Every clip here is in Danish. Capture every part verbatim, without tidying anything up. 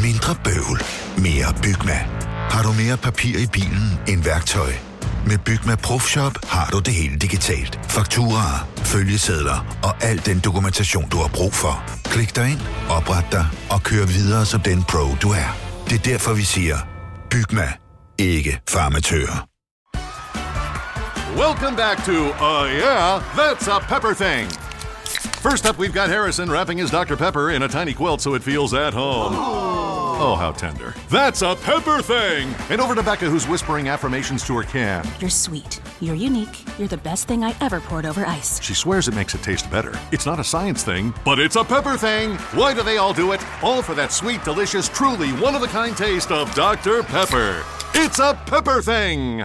Mindre bøvl, mere Bygma. Har du mere papir i bilen end værktøj? Med Bygma ProFshop har du det hele digitalt. Fakturaer, følgesedler og al den dokumentation, du har brug for. Klik dig ind, opret dig og kør videre som den pro, du er. Det er derfor, vi siger, Bygma, ikke farmatører. Welcome back to Uh Yeah, That's a Pepper Thing. First up, we've got Harrison wrapping his Doctor Pepper in a tiny quilt so it feels at home. Oh, how tender. That's a Pepper Thing! And over to Becca, who's whispering affirmations to her can. You're sweet. You're unique. You're the best thing I ever poured over ice. She swears it makes it taste better. It's not a science thing, but it's a pepper thing. Why do they all do it? All for that sweet, delicious, truly one-of-a-kind taste of Doctor Pepper. It's a Pepper Thing!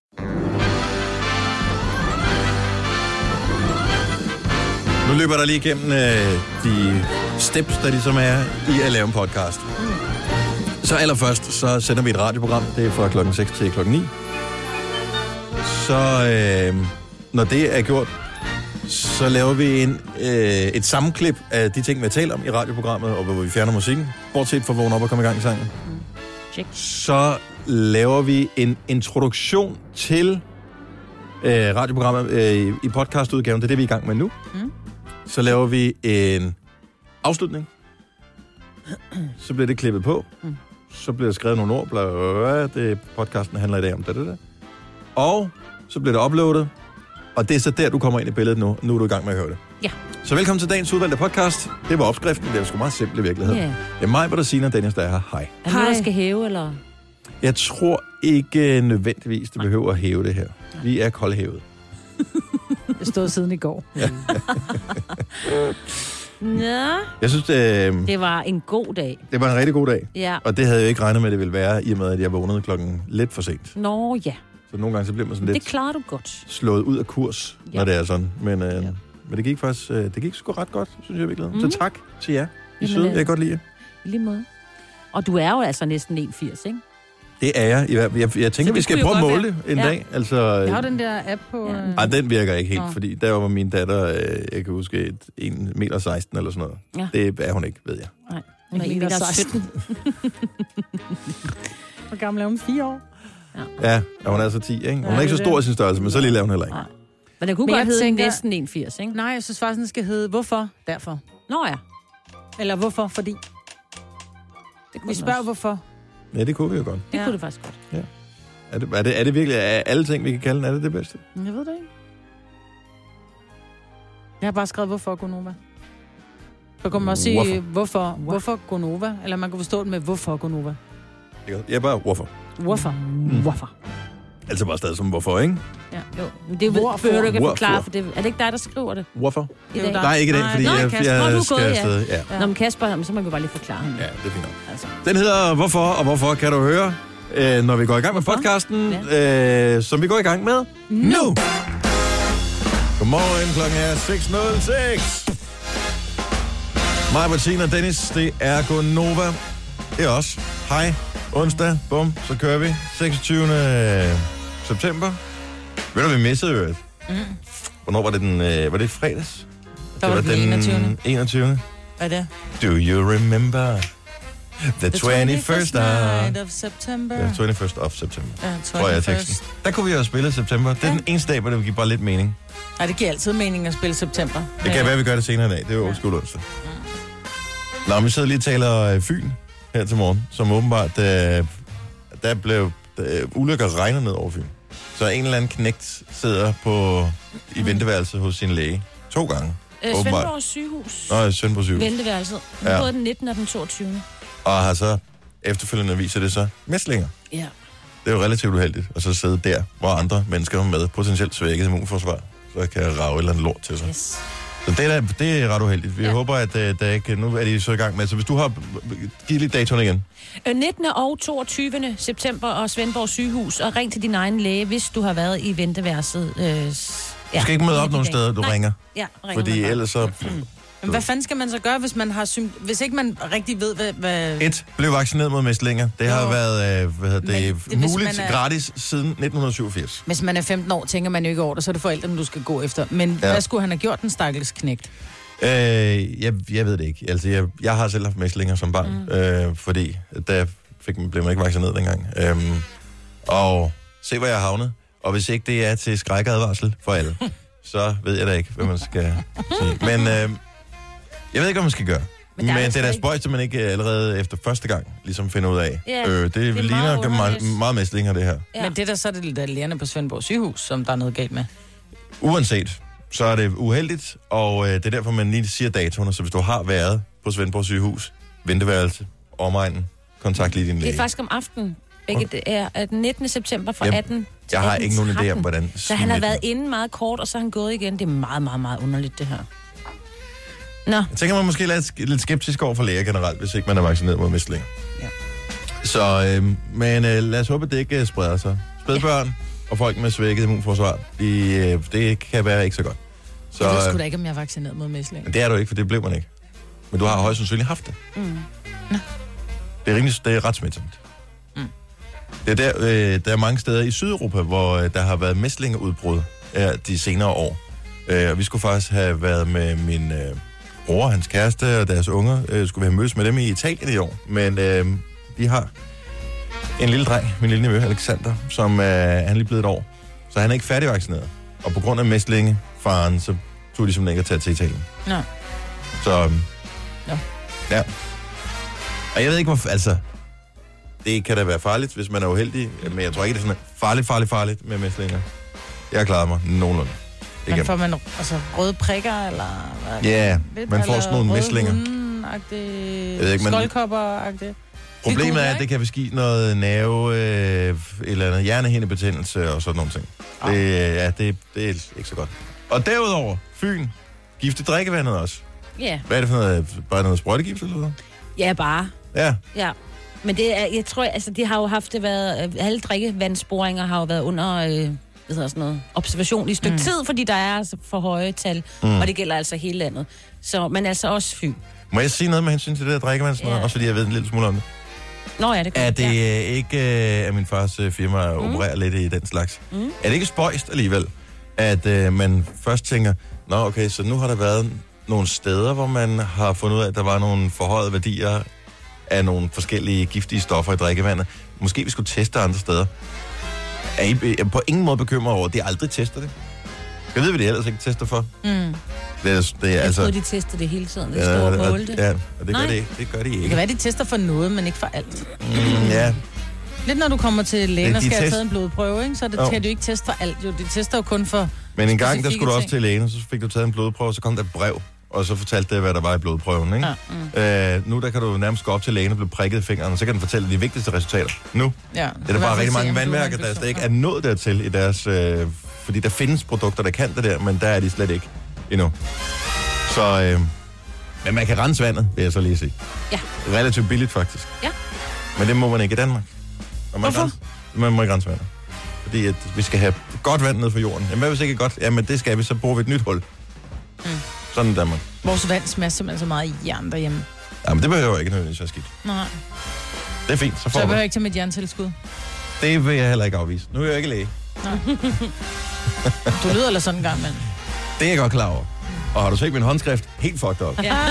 Nu løber der lige igennem øh, de steps, der ligesom er i at lave en podcast. Så allerførst, så sender vi et radioprogram. Det er fra klokken seks til klokken ni. Så øh, når det er gjort, så laver vi en, øh, et sammenklip af de ting, vi har talt om i radioprogrammet, og hvor vi fjerner musikken. Bortset fra vågne op og komme i gang i sangen. Check. Så laver vi en introduktion til øh, radioprogrammet øh, i podcastudgaven. Det er det, vi er i gang med nu. Mm. Så laver vi en afslutning. Så bliver det klippet på. Mm. Så bliver der skrevet nogle ord. Bla, bla, bla. Det, podcasten handler i dag om det, det, det. Og så bliver det uploadet. Og det er så der, du kommer ind i billedet nu. Nu er du i gang med at høre det. Ja. Så velkommen til dagens udvalgte podcast. Det var opskriften. Det er sgu meget simpelt i virkeligheden. Yeah. Det er mig, hvor der siger, at Dennis, der er her. Hej. Er det noget, der skal hæve, eller? Jeg tror ikke nødvendigvis, det behøver at hæve det her. Vi er koldhævet. Det stod siden i går. Ja. Nå. Jeg synes, det, det var en god dag. Det var en rigtig god dag. Ja. Og det havde jeg ikke regnet med, at det ville være, i og med, at jeg vågnede klokken lidt for sent. Nå, ja. Så nogle gange så bliver man sådan lidt... Det klarer du godt. ...slået ud af kurs, ja. Når det er sådan. Men, øh, ja. men det gik faktisk... Øh, det gik sgu ret godt, synes jeg virkelig. Mm. Så tak til jer. I søde. Jeg kan godt lide jer. I lige måde. Og du er jo altså næsten en komma firs, ikke? Det er jeg. Jeg, jeg, jeg tænker, vi skal prøve at måle det en ja. dag. Altså, jeg har den der app på... Ja. Ej, den virker ikke helt, Nå. fordi der var min datter, øh, jeg kan huske, et en meter seksten eller sådan noget. Ja. Det er hun ikke, ved jeg. Nej, hun er en meter sytten. Hvor gammel er hun? Fire år? Ja, ja og hun er så ti, ikke? Hun ja, er ikke så stor i sin størrelse, men så lille er hun heller ikke. Nej. Men det kunne men godt hedde tænker... næsten en komma firs, ikke? Nej, jeg synes faktisk, den skal hedde hvorfor, derfor. Nå ja. Eller hvorfor, fordi. Det vi spørger også. Hvorfor. Ja, det kunne vi jo godt. Det ja. kunne det faktisk godt. Ja. Er det, er, det, er det virkelig, er alle ting, vi kan kalde den, er det det bedste? Jeg ved det ikke. Jeg har bare skrevet, hvorfor Gonova. Så kan man også sige, hvorfor, hvorfor, hvorfor Gonova? Eller man kan forstå det med, hvorfor Gonova. Jeg er bare, hvorfor. Hvorfor? Mm. Hvorfor? Altså bare stadig som hvorfor, ikke? Ja, jo. Men det behøver du ikke at forklare, for det er det ikke dig, der skriver det? Hvorfor? I dag? Nej, ikke i dag, fordi Nå, jeg, jeg, jeg skal afsted. Ja. Ja. Nå, men Kasper, så må vi bare lige forklare ham. Ja, det er fint nok. Altså. Den hedder Hvorfor, og hvorfor kan du høre, øh, når vi går i gang med hvorfor? podcasten, ja. øh, som vi går i gang med nu. Godmorgen, klokken er seks nul seks. Mig, Martina og Dennis, det er Gonova. Det er os. Hej. Onsdag, bum, så kører vi. seksogtyvende september. Ved du, vi missede jo. Mm. Hvornår var det den, øh, var det fredags? Der var det, var det den enogtyvende. enogtyvende. Hvad er det? Do you remember the, the twenty-first night of September? Ja, twenty-first of September. Ja, tror jeg teksten. Der kunne vi jo spille september. Det er ja. den eneste dag, hvor det giver bare lidt mening. Nej, det giver altid mening at spille september. Det kan være, vi gør det senere i dag. Det er jo old school onsdag. Nå, vi sidder lige og taler Fyn her til morgen, som åbenbart, der, der blev der, ulykker regnet ned over Fyn. Så en eller anden knægt sidder på, i venteværelset hos sin læge. To gange. Øh, Svendborg sygehus. Nå, Svendborg sygehus. Venteværelset. Ja. Både den nittende og den toogtyvende. Og har så efterfølgende viser det så mæslinger. Ja. Det er jo relativt uheldigt at så sidde der, hvor andre mennesker med potentielt svækket immunforsvar, så kan rave et eller andet lort til sig. Yes. Så det er, det er ret uheldigt. Vi ja. håber, at der ikke... Nu er de så i gang med. Så hvis du har... Giv lidt datoen igen. nittende og toogtyvende september og Svendborg sygehus. Og ring til din egen læge, hvis du har været i venteværelset. Øh, ja. Du skal ikke møde op nogen steder, du Nej. ringer. Ja, ringer fordi ellers så... Mm. Men hvad fanden skal man så gøre, hvis man har sym- hvis ikke man rigtig ved, hvad... hvad... Et, blev vaccineret mod mæslinger. Det jo. har været øh, hvad hedder det, det, muligt er... gratis siden nitten syvogfirs. Hvis man er femten år, tænker man jo ikke over det, så er det forældrene, du skal gå efter. Men ja. hvad skulle han have gjort, den stakkels knægt? Øh, jeg, jeg ved det ikke. Altså, jeg, jeg har selv haft mæslinger som barn, mm. øh, fordi der fik, blev man ikke vaccineret dengang. Øhm, og se, hvor jeg har havnet. Og hvis ikke det er til skrækadvarsel for alle, så ved jeg da ikke, hvad man skal sige. Men øh, jeg ved ikke, hvad man skal gøre. Men, Men det er da spøjst, at man ikke allerede efter første gang ligesom finder ud af. Yeah, øh, det, det ligner meget, meget, meget mæslinger, det her. Ja. Men det der, så er det lidt alene på Svendborg sygehus, som der er noget galt med. Uanset, så er det uheldigt, og øh, det er derfor, man lige siger datoerne. Så hvis du har været på Svendborg sygehus, venteværelse, omegnen, kontakt lige din læge. Det er faktisk om aftenen. Begge okay. er den nittende september fra atten til Jeg har ikke nogen idé om, hvordan... Så han har været inde meget kort, og så er han gået igen. Det er meget, meget, meget underligt, det her. Nå. Jeg tænker, man måske er lidt skeptisk over for læger generelt, hvis ikke man er vaccineret mod mæslinger. Ja. Så, øh, men øh, lad os håbe, at det ikke spreder sig. Spædbørn ja. og folk med svækket immunforsvar, de, øh, det kan være ikke så godt. Så, jeg ved sgu da ikke, om jeg er vaccineret mod mæslinger. Det er du ikke, for det blev man ikke. Men du har højst sandsynligt haft det. Mm. Det er rimelig, det er ret smitsomt. Mm. Det er der, øh, der er mange steder i Sydeuropa, hvor øh, der har været mæslingeudbrud øh, de senere år. Øh, og vi skulle faktisk have været med min øh, bror, hans kæreste og deres unger, øh, skulle vi have mødes med dem i Italien i år. Men øh, de har en lille dreng, min lille nevø, Alexander, som øh, han er lige blevet et år. Så han er ikke færdigvaccineret. Og på grund af mæslingefaren, så tog de simpelthen ikke at tage til Italien. Nå. Så, øh, ja. ja. Og jeg ved ikke, hvorfor, altså, det kan da være farligt, hvis man er uheldig, men jeg tror ikke, det er sådan farligt, farligt, farligt med mæslinger. Jeg har klaret mig nogenlunde. Men får man altså røde prikker, eller hvad? Ja, yeah, man får sådan nogle mæslinger. Røde skoldkopper-agtigt. Problemet er, at det kan beskidt noget nerve, øh, eller andet hjernehindebetændelse og sådan nogle ting. Oh. Det, ja, det, det er ikke så godt. Og derudover, Fyn, giftigt drikkevandet også. Ja. Yeah. Hvad er det for noget? Bare noget sprøjtegift eller noget? Ja, bare. Ja. Ja. Men det er, jeg tror, altså, de har jo haft det været, alle drikkevandsboringer har jo været under, øh, hvad hedder sådan noget, observation i et stykke mm. tid, fordi der er altså for høje tal, mm. og det gælder altså hele landet. Så, men altså også Fyn. Må jeg sige noget med hensyn til det der drikkevand, ja. Også fordi jeg ved en lille smule om det? Nå ja, det kan. Er det ja. ikke, at min fars firma mm. opererer lidt i den slags? Mm. Er det ikke spøjst alligevel, at uh, man først tænker, nå okay, så nu har der været nogle steder, hvor man har fundet ud af, at der var nogle forhøjede værdier af nogle forskellige giftige stoffer i drikkevandet. Måske vi skulle teste andre steder. Er I på ingen måde bekymret over, at de aldrig tester det? Jeg ved, hvad de ellers ikke tester for. Mm. Det er, det er, jeg altså, troede, de tester det hele tiden. Det står og målte. Ja, og det gør, de, det gør de ikke. Det kan være, de tester for noget, men ikke for alt. Mm, ja. Lidt når du kommer til lægen og skal have taget en blodprøve, ikke? Så det, kan du ikke teste for alt. Jo, de tester jo kun for men en gang, der skulle du også til lægen, og så fik du taget en blodprøve, og så kom der et brev, og så fortalte det, hvad der var i blodprøven, ikke? Ja, mm. øh, nu der kan du nærmest gå op til lægen og blive prikket i fingeren, og så kan den fortælle de vigtigste resultater. Nu ja, det er der bare rigtig mange vandværker, der slet ikke er nået dertil i deres... Øh, fordi der findes produkter, der kan det der, men der er de slet ikke endnu. Så... Øh, men man kan rense vandet, vil jeg så lige sige. Ja. Relativt billigt, faktisk. Ja. Men det må man ikke i Danmark. Man Hvorfor? Rense, man må ikke rense vandet. Fordi at vi skal have godt vand ned for jorden. Jamen, hvad hvis ikke er godt? Jamen, det skal vi, så bruger vi et nyt hul. Mm. Sådan i Danmark. Vores vand smager simpelthen så meget jern derhjemme. Jamen, det behøver ikke nødvendigvis være skidt. Nej. Det er fint, så får Så jeg behøver ikke tage mit jerntilskud? Det vil jeg heller ikke afvise. Nu er jeg ikke læge. Nej. Du lyder eller sådan en gang, mand. Det er jeg godt klar over. Og har du set min håndskrift? Helt fucked up. Ja.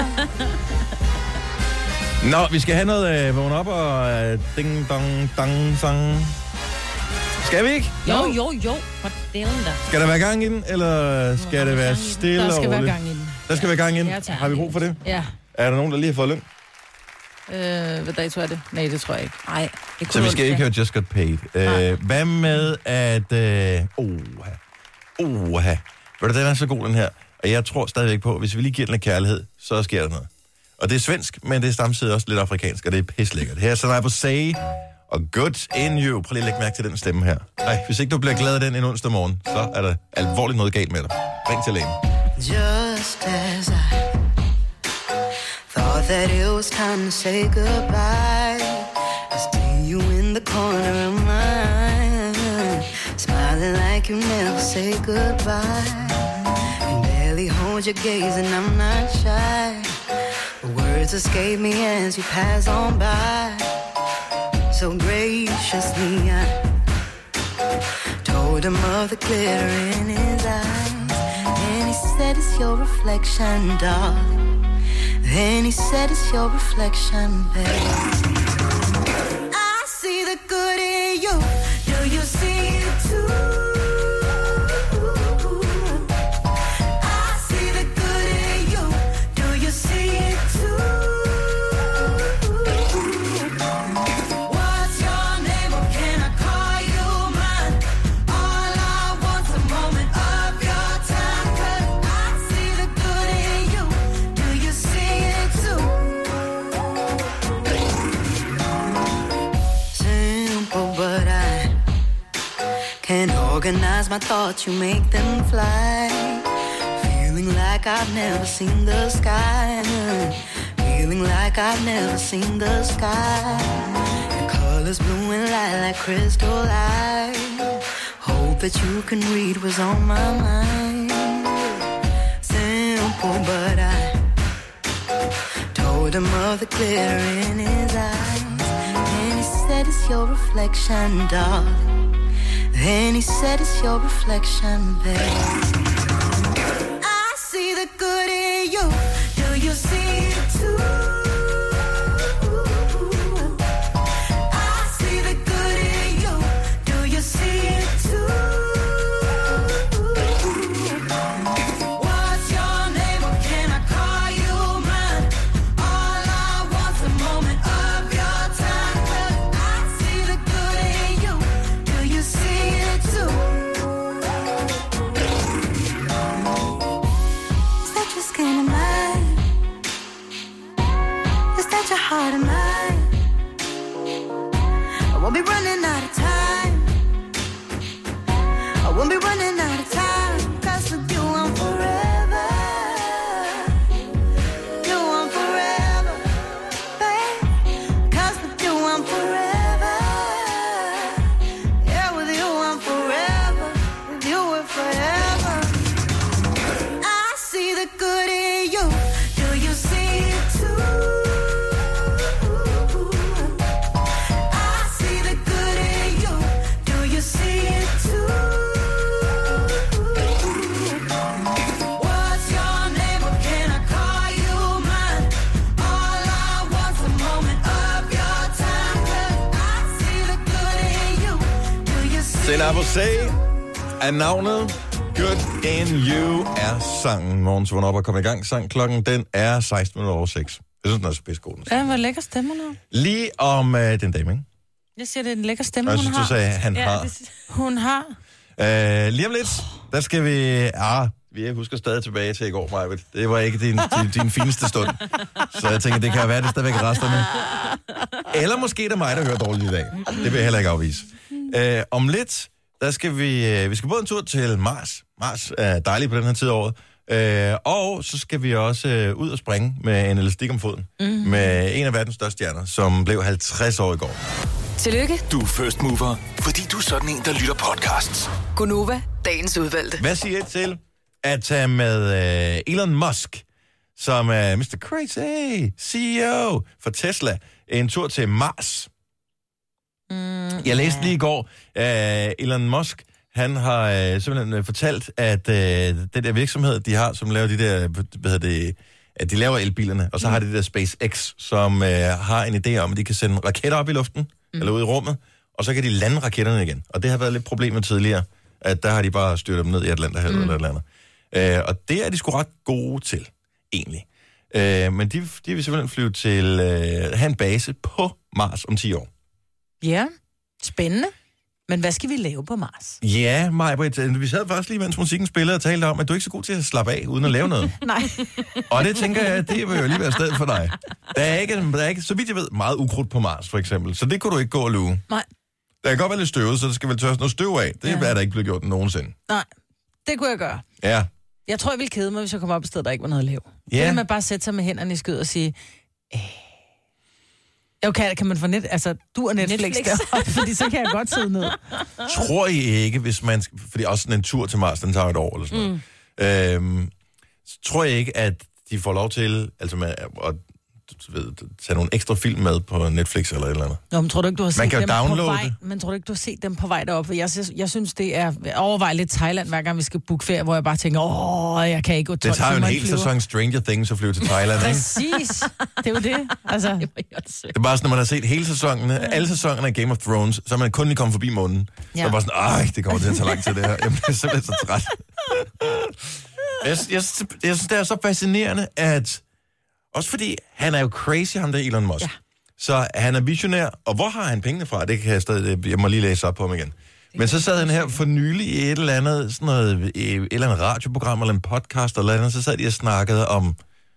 Nå, vi skal have noget øh, vågne op og øh, ding, dong, dang, sang. Skal vi ikke? Jo, jo, jo. For delen der. Skal der være gang i den, eller skal det være stille og Der skal være gang i den. Der skal være gang i den. Ja, har vi brug for det? Ja. Er der nogen, der lige har fået løn? Øh, hvad dato er det? Nej, det tror jeg ikke. Nej. Så vi skal ikke høre Just Got Paid. Øh, hvad med at... Øh, oha. Oha. Ved du, den er så god, den her. Og jeg tror stadigvæk på, at hvis vi lige giver den af kærlighed, så sker der noget. Og det er svensk, men det er samtidig også lidt afrikansk, og det er pislækkert. Her er Sanai på Say og Good In You. Prøv lige at lægge mærke til den stemme her. Ej, hvis ikke du bliver glad af den en onsdag morgen, så er der alvorligt noget galt med dig. Ring til lægen. Just as I thought that it was time to say goodbye, I see you in the corner of my eye, smiling like you never say goodbye. You barely hold your gaze and I'm not shy. The words escape me as you pass on by. So graciously I told him of the glitter in his eyes, and he said it's your reflection, darling. Then he said it's your reflection, babe. I see the good in you. Do you see it too? I see the good in you. Do you see it too? What's your name or can I call you mine? All I want's a moment of your time. 'Cause I see the good in you. Do you see it too? Simple, but I can't organize my thoughts, you make them fly. Feeling like I've never seen the sky. Feeling like I've never seen the sky. Your colors blue and light like crystal light. Hope that you can read what's on my mind. Simple, but I told him of the glitter in his eyes. And he said it's your reflection, darling. Then he said it's your reflection, babe. I see the good in you. Do you see it too? I see the good in you. Do you see it too? What's your name or can I call you mine? All I want's a moment of your time. 'Cause I see the good in you. Do you see it too? Is that your skin and mine? Is that your heart and mine? I won't be running out of time. I won't be running out of time. 'Cause with you I'm forever. You I'm forever, babe. 'Cause with you I'm forever. Yeah, with you I'm forever. With you we're forever. I see the good in you. Do you see it too? I see the good in you. Do you see it too? What's your name or can I call you mine? All I want's a moment of your time. 'Cause I see the good in you. Do you see Senabo Say er navnet. Good in You er sangen. Morgens vågn op og komme i gang. Sang klokken, den er seksten minutter over seks. Jeg synes, den er så pisse god. Ja, hvor lækker stemme nu. Lige om uh, den dame, ikke? Jeg siger, det er en lækker stemme, Og jeg hun synes, har. du sagde, han Ja, har. det, Hun har. Uh, lige om lidt, der skal vi... Ah, vi husker stadig tilbage til i går, Majbet. Det var ikke din, din, din fineste stund. Så jeg tænker, det kan være, det stadigvæk er resterne. Eller måske det er mig, der hører dårligt i dag. Det vil jeg heller ikke afvise. Uh, om lidt, der skal vi... Uh, vi skal både en tur til Mars. Mars er dejligt på den her tid af året. Uh, og så skal vi også uh, ud og springe med en elastik om foden. Mm-hmm. Med en af verdens største stjerner, som blev halvtreds år i går. Tillykke, Du er first mover, fordi du er sådan en, der lytter podcasts. Gunova, dagens udvalgte. Hvad siger I til at tage med uh, Elon Musk, som er mister Crazy, C E O for Tesla, en tur til Mars? Mm, Jeg læste lige i går, uh, Elon Musk, han har uh, simpelthen uh, fortalt, at uh, den der virksomhed, de har, som laver de der, hvad hedder det, at de laver elbilerne, og så mm. har de det der SpaceX, som uh, har en idé om, at de kan sende raketter op i luften, mm. eller ud i rummet, og så kan de lande raketterne igen. Og det har været lidt problemet tidligere, at der har de bare styrt dem ned i Atlanterhavet mm. eller et eller andet. Uh, og det er de sgu ret gode til, egentlig. Uh, men de, de vil simpelthen flyve til, uh, have en base på Mars om ti år. Ja, spændende. Men hvad skal vi lave på Mars? Ja, Majbrit, vi sad faktisk lige, mens musikken spillede og talte om, at du er ikke så god til at slappe af, uden at lave noget. Nej. Og det tænker jeg, det vil jo lige være stedet for dig. Der er ikke, der er ikke, så vidt jeg ved, meget ukrudt på Mars, for eksempel. Så det kunne du ikke gå og luge. Nej. Der kan godt være lidt støvet, så der skal vel tørres noget støv af. Det ja. er der ikke blevet gjort nogensinde. Nej, det kunne jeg gøre. Ja. Jeg tror, jeg ville kede mig, hvis jeg kom op et sted, der ikke var noget at lave. Ja. Det er med bare at sætte sig med hænderne i skød og sige... Øh. Okay, kan man få net... Altså, du er Netflix, Netflix. Deroppe, fordi så kan jeg godt sidde ned. Tror I ikke, hvis man... Fordi også sådan en tur til Mars, den tager et år eller sådan noget. Mm. Øhm, tror jeg ikke, at de får lov til... Altså, med, at du ved, tage nogle ekstra film med på Netflix eller et eller andet. Nå, men tror du ikke, du har set Man kan dem downloade på vej? det. Men tror du ikke, du har set dem på vej derop? Jeg, jeg, jeg synes, det er overvej lidt Thailand, hver gang vi skal booke ferie, hvor jeg bare tænker, åh, jeg kan ikke gå tolv Det tager jo en timer i hel flyver. sæson Stranger Things at flyve til Thailand, ikke? Præcis. Det er jo det. Altså, Det er bare sådan, når man har set hele sæsonen, alle sæsonerne af Game of Thrones, så er man kun lige kommet forbi månen. Ja. Så er det bare sådan, ej, det kommer til at tage lang tid det her. Jeg bliver simpelthen så træt. jeg, jeg, jeg, jeg synes, det er så fascinerende, at også fordi han er jo crazy, ham der Elon Musk. Ja. Så han er visionær, og hvor har han pengene fra? Det kan jeg stadig, jeg må lige læse op på ham igen. Men så sad han her for nylig i et eller andet, sådan noget, et eller andet radioprogram, eller en podcast, eller andet, så sad de og snakkede om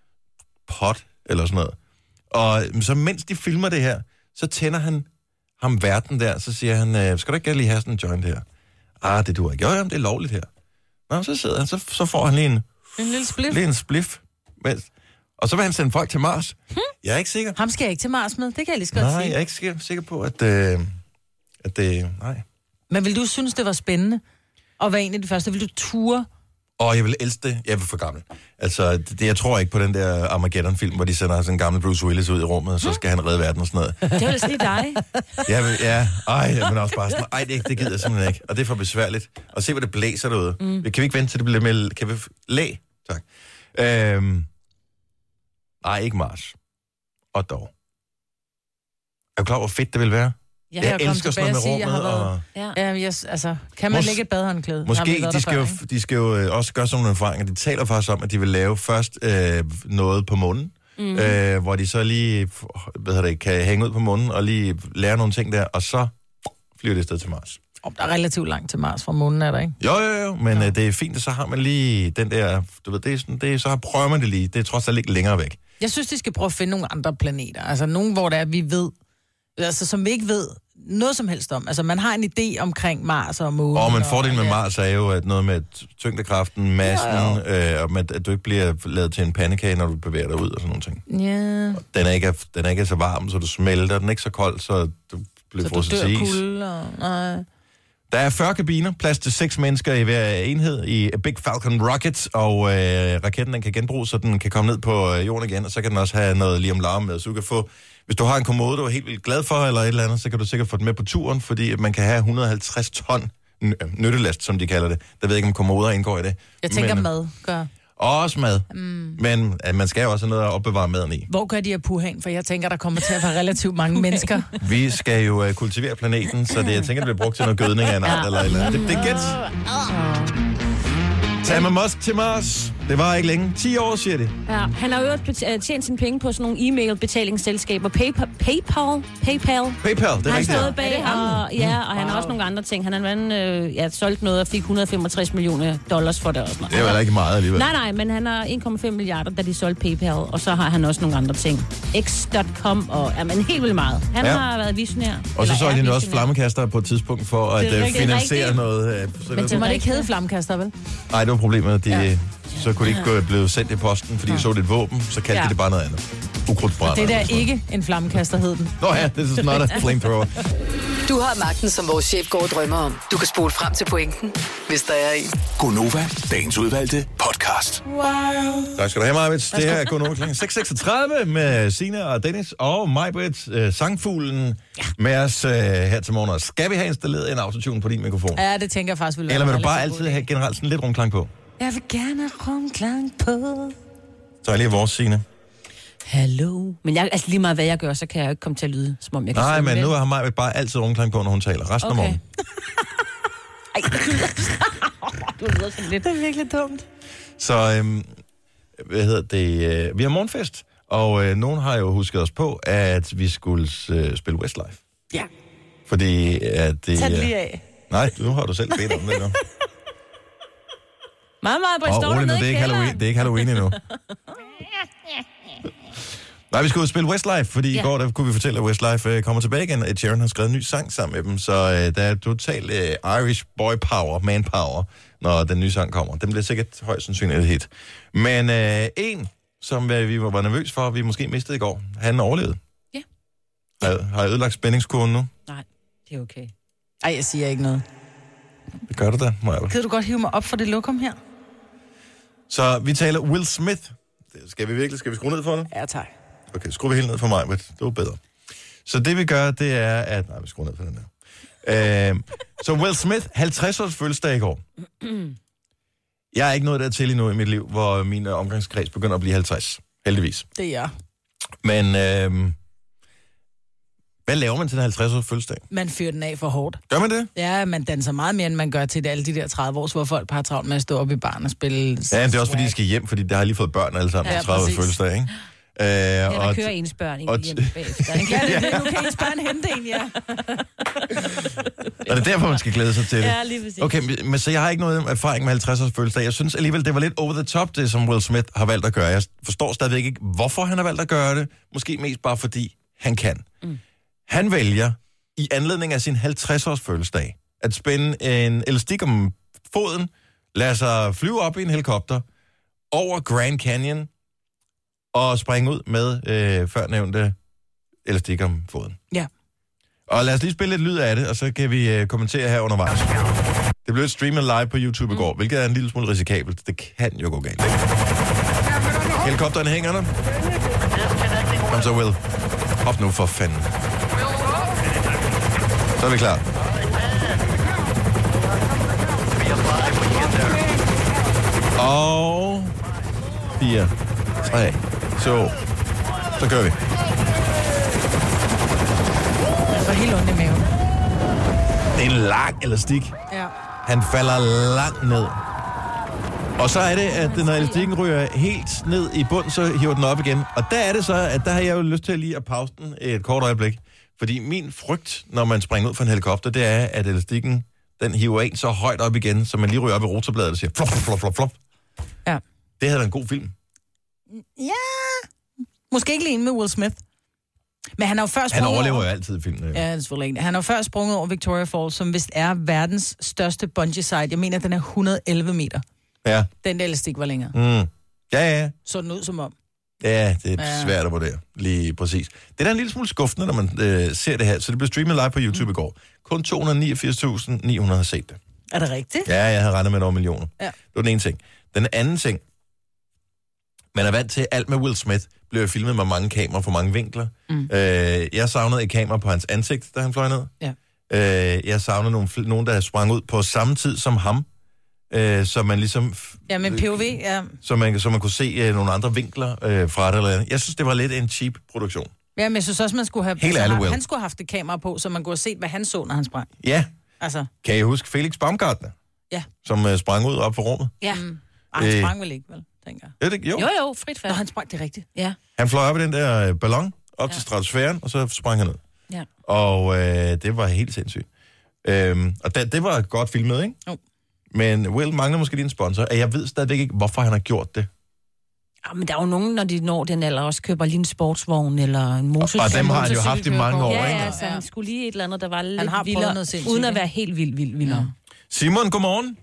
pot, eller sådan noget. Og så mens de filmer det her, så tænder han ham verden der, så siger han, skal du ikke gerne lige have sådan en joint her? Ah, det duer ikke. Jo, jamen, det er lovligt her. Nå, så sidder han, så, så får han lige en... En lille spliff. Lige en spliff. Mens, og så vil han sende folk til Mars. Hmm? Jeg er ikke sikker. Ham skal jeg ikke til Mars med, det kan jeg lige så godt Nej, sige. jeg er ikke sikker, sikker på, at, øh, at det... Nej. Men vil du synes, det var spændende at være en af de første? Vil du ture? Og jeg vil elske det. Jeg er for gammel. Altså, det, jeg tror ikke på den der Armageddon-film, hvor de sender sådan en gammel Bruce Willis ud i rummet, og så skal han redde verden og sådan noget. Det er vel lige dig. Jeg vil, ja, ej, men også bare sådan, ej, det, det gider jeg simpelthen ikke. Og det er for besværligt. Og se, hvor det blæser derude. Mm. Kan vi ikke vente til det bliver med... Kan vi... Læ? Tak. Øhm... Nej, ikke Mars. Og dog. Er du klar, hvor fedt det vil være? Jeg, jeg elsker sådan noget med rummet. Og... Ja, ja yes, altså, kan man Mås- lægge et badehåndklæde? Måske, de skal, jo, de skal jo også gøre sådan nogle erfaringer. De taler faktisk om, at de vil lave først øh, noget på månen, mm. øh, hvor de så lige hvad hedder det, kan hænge ud på månen og lige lære nogle ting der, og så flyver det sted til Mars. Oh, der er relativt langt til Mars fra månen, er der ikke? Jo, jo, jo, men øh, det er fint, at så har man lige den der, du ved, det er sådan, det er, så prøver man det lige. Det er trods alt ikke længere væk. Jeg synes, de skal prøve at finde nogle andre planeter. Altså nogen, hvor der er, vi ved, altså som vi ikke ved noget som helst om. Altså man har en idé omkring Mars og månen. Og men fordelen med Mars er jo, at noget med tyngdekraften, massen, ja, øh, og med, at du ikke bliver lavet til en pandekage, når du bevæger dig ud og sådan nogle ting. Ja. Den er ikke, den er ikke så varm, så du smelter. Den er ikke så kold, så du bliver frosset til is. Så du dør kulde og... Nej. Der er fyrre kabiner, plads til seks mennesker i hver enhed i Big Falcon Rocket, og øh, raketten den kan genbruges, så den kan komme ned på øh, jorden igen, og så kan den også have noget liam larm med, så du kan få, hvis du har en kommode, du er helt vildt glad for, eller et eller andet, så kan du sikkert få den med på turen, fordi man kan have et hundrede og halvtreds ton nyttelast, som de kalder det. Der ved jeg ikke, om kommoder indgår i det. Jeg tænker Men, mad gør. Også mad. Mm. Men at man skal jo også have noget at opbevare maden i. Hvor gør de her puhaen? For jeg tænker, der kommer til at være relativt mange mennesker. Vi skal jo uh, kultivere planeten, så det, jeg tænker, det bliver brugt til noget gødning af en art eller et eller andet. Det, det er gæt. Tag med Musk til Mars. Det var ikke længe. ti år, siger de. Ja, han har jo tjent sine penge på sådan nogle e-mail-betalingsselskaber. PayPal? PayPal? PayPal, PayPal, det er han rigtigt. stod bag, og, ja, og han har også nogle andre ting. Han har vandt, øh, ja, solgt noget og fik et hundrede og femogtres millioner dollars for det. Og sådan noget. Det var da ikke meget alligevel. Nej, nej, men han har en komma fem milliarder, da de solgte PayPal, og så har han også nogle andre ting. X punktum com, og ja, men helt vildt meget. Han ja. har været visionær. Og så solgte han også flammekaster på et tidspunkt for at uh, finansiere rigtigt. noget. Uh, men det må det ikke hedde flammekaster, vel? Nej, det var problemet. De, ja. Så kunne de ikke Ja. blive sendt i posten, fordi de så det et våben, så kaldte ja. de det bare noget andet. Ukrudtsbrænder. Det der er ikke en flammekaster, hed den. Nå ja, this is not a flamethrower. Du har magten, som vores chef går og drømmer om. Du kan spole frem til pointen, hvis der er en. Gonova, dagens udvalgte podcast. Wow. Tak skal du have, Majbrit. Det her er Gonova klokken seks seksogtredive med Signe og Dennis og Majbrit, øh, sangfuglen, ja. med os øh, her til morgen. Skal vi have installeret en autotune på din mikrofon? Ja, det tænker jeg faktisk vil være. Eller vil du bare altid have generelt sådan lidt rumklang på? Jeg vil gerne have rumklang på. Så er lige vores, Signe. Hallo. Men jeg, altså lige meget hvad jeg gør, så kan jeg jo ikke komme til at lyde, som om jeg kan Nej, synge men vel. nu har Majbrit bare altid rumklang på, når hun taler. Resten Okay. af morgen. Ej, du lyder sådan lidt. Det er virkelig dumt. Så, øhm, hvad hedder det? Øh, vi har morgenfest, og øh, nogen har jo husket os på, at vi skulle øh, spille Westlife. Ja. Fordi at det... Tag det øh, lige af. Nej, nu har du selv bedt om det nu. Meget, meget, Britt, Åh, står rolig nu, dernede det er i ikke kælderen. Halloween, det er ikke Halloween endnu. Nej, vi skulle spille Westlife, fordi Ja. i går der kunne vi fortælle, at Westlife øh, kommer tilbage igen. Ed Sheeran har skrevet en ny sang sammen med dem, så øh, der er totalt øh, Irish boy power, man power, når den nye sang kommer. Den bliver sikkert højst sandsynligt et hit. Men øh, en, som øh, vi var nervøs for, vi måske mistede i går, han overlevede. Ja. Har, har jeg ødelagt spændingskurven nu? Nej, det er okay. Ej, jeg siger ikke noget. Det gør du da, Maja. Kan du godt hive mig op for det lokum her? Så vi taler Will Smith. Skal vi virkelig? Skal vi skrue ned for det? Ja, tak. Okay, skru vi helt ned for mig, men det var bedre. Så det vi gør, det er, at... Nej, vi skruer ned for den her. Øh, så Will Smith, halvtreds års fødselsdag i går. Jeg er ikke nået dertil endnu i mit liv, hvor min omgangskreds begynder at blive halvtreds. Heldigvis. Det er jeg. Men øh, hvad laver man til den halvtreds års fødselsdag? Man fyrer den af for hårdt. Gør man det? Ja, man danser meget mere, end man gør til det, alle de der tredive års, hvor folk bare har travlt med at stå op i baren og spille... Ja, det er også fordi, de skal hjem, fordi der har lige fået børn alle sammen. Ja, tredive års fødselsdag, ikke? Øh, Eller og kører ens børn og ind hjem bagefter. Ikke? Ja, det er, nu kan ens børn hente en, ja. Og det er derfor, man skal glæde sig til det. Ja, lige præcis. Okay, men så jeg har ikke noget erfaring med halvtreds års fødselsdag. Jeg synes alligevel, det var lidt over the top, det som Will Smith har valgt at gøre. Jeg forstår stadigvæk ikke, hvorfor han har valgt at gøre det. Måske mest bare fordi han kan. Mm. Han vælger i anledning af sin halvtreds års fødselsdag at spænde en elastik om foden, lade sig flyve op i en helikopter over Grand Canyon og springe ud med øh, førnævnte elastik om foden. Ja. Og lad os lige spille lidt lyd af det, og så kan vi øh, kommentere her undervejs. Det blev streamet live på YouTube i går, hvilket er en lille smule risikabelt. Det kan jo gå galt, ikke? Helikopteren hænger der. Kom så, Will. Hop nu for fanden. Så er vi klar. Og... fire, tre, to... Så kører vi. Jeg får helt ondt i maven. Det er en lang elastik. Ja. Han falder langt ned. Og så er det, at når elastikken ryger helt ned i bund, så hiver den op igen. Og der er det så, at der har jeg jo lyst til lige at pause den et kort øjeblik. Fordi min frygt, når man springer ud fra en helikopter, det er, at elastikken, den hiver en så højt op igen, så man lige ryger op i rotorbladet og siger flop, flop, flop, flop. Ja. Det havde været en god film. Ja. Måske ikke lige en med Will Smith. Men han har jo før sprunget Han overlever over... jo altid i filmen. Ja, det er selvfølgelig ikke. Han har jo før sprunget over Victoria Falls, som vist er verdens største bungee site. Jeg mener, den er et hundrede og elleve meter. Ja. Den der elastik var længere. Mm. Ja, ja. Så den ud som om. Ja, det er ja. svært at vurdere. Lige præcis. Det er da en lille smule skuffende, når man øh, ser det her. Så det blev streamet live på YouTube mm. i går. Kun to hundrede og niogfirs tusind ni hundrede har set det. Er det rigtigt? Ja, jeg havde regnet med over millioner. Ja. Det var den ene ting. Den anden ting, man er vant til, alt med Will Smith blev filmet med mange kameraer for mange vinkler. Mm. Øh, jeg savnede et kamera på hans ansigt, da han fløj ned. Ja. Øh, jeg savnede nogle, nogen, der sprang ud på samme tid som ham. Øh, så man ligesom... Ja, men P O V, ja. Så man, så man kunne se øh, nogle andre vinkler øh, fra det eller andet. Jeg synes, det var lidt en cheap produktion. Ja, men jeg synes også, man skulle have... Helt altså, han, han skulle have haft et kamera på, så man kunne have set, hvad han så, når han sprang. Ja. Altså. Kan I huske Felix Baumgartner? Ja. Som øh, sprang ud op for rummet? Ja. Mm. Ej, han sprang vel ikke, vel, tænker jeg. Ja, det, jo. Jo, jo, frit fald. Nå, han sprang, det er rigtigt. Ja. Han fløj op i den der øh, ballon, op ja. til stratosfæren, og så sprang han ned. Ja. Og øh, det var helt sindssygt. Øhm, og det, det var godt filmet, ikke? Jo. Men Will mangler måske lige en sponsor, og jeg ved stadigvæk ikke, hvorfor han har gjort det. Ja, men der er jo nogen, når de når den alder, også køber lige en sportsvogn eller en motorcykel. Og dem har han jo haft i mange år, ja, ikke? Ja, så han skulle lige et eller andet, der var lidt har vildere, uden at være helt vild, vild, vildere. Ja. Simon, godmorgen.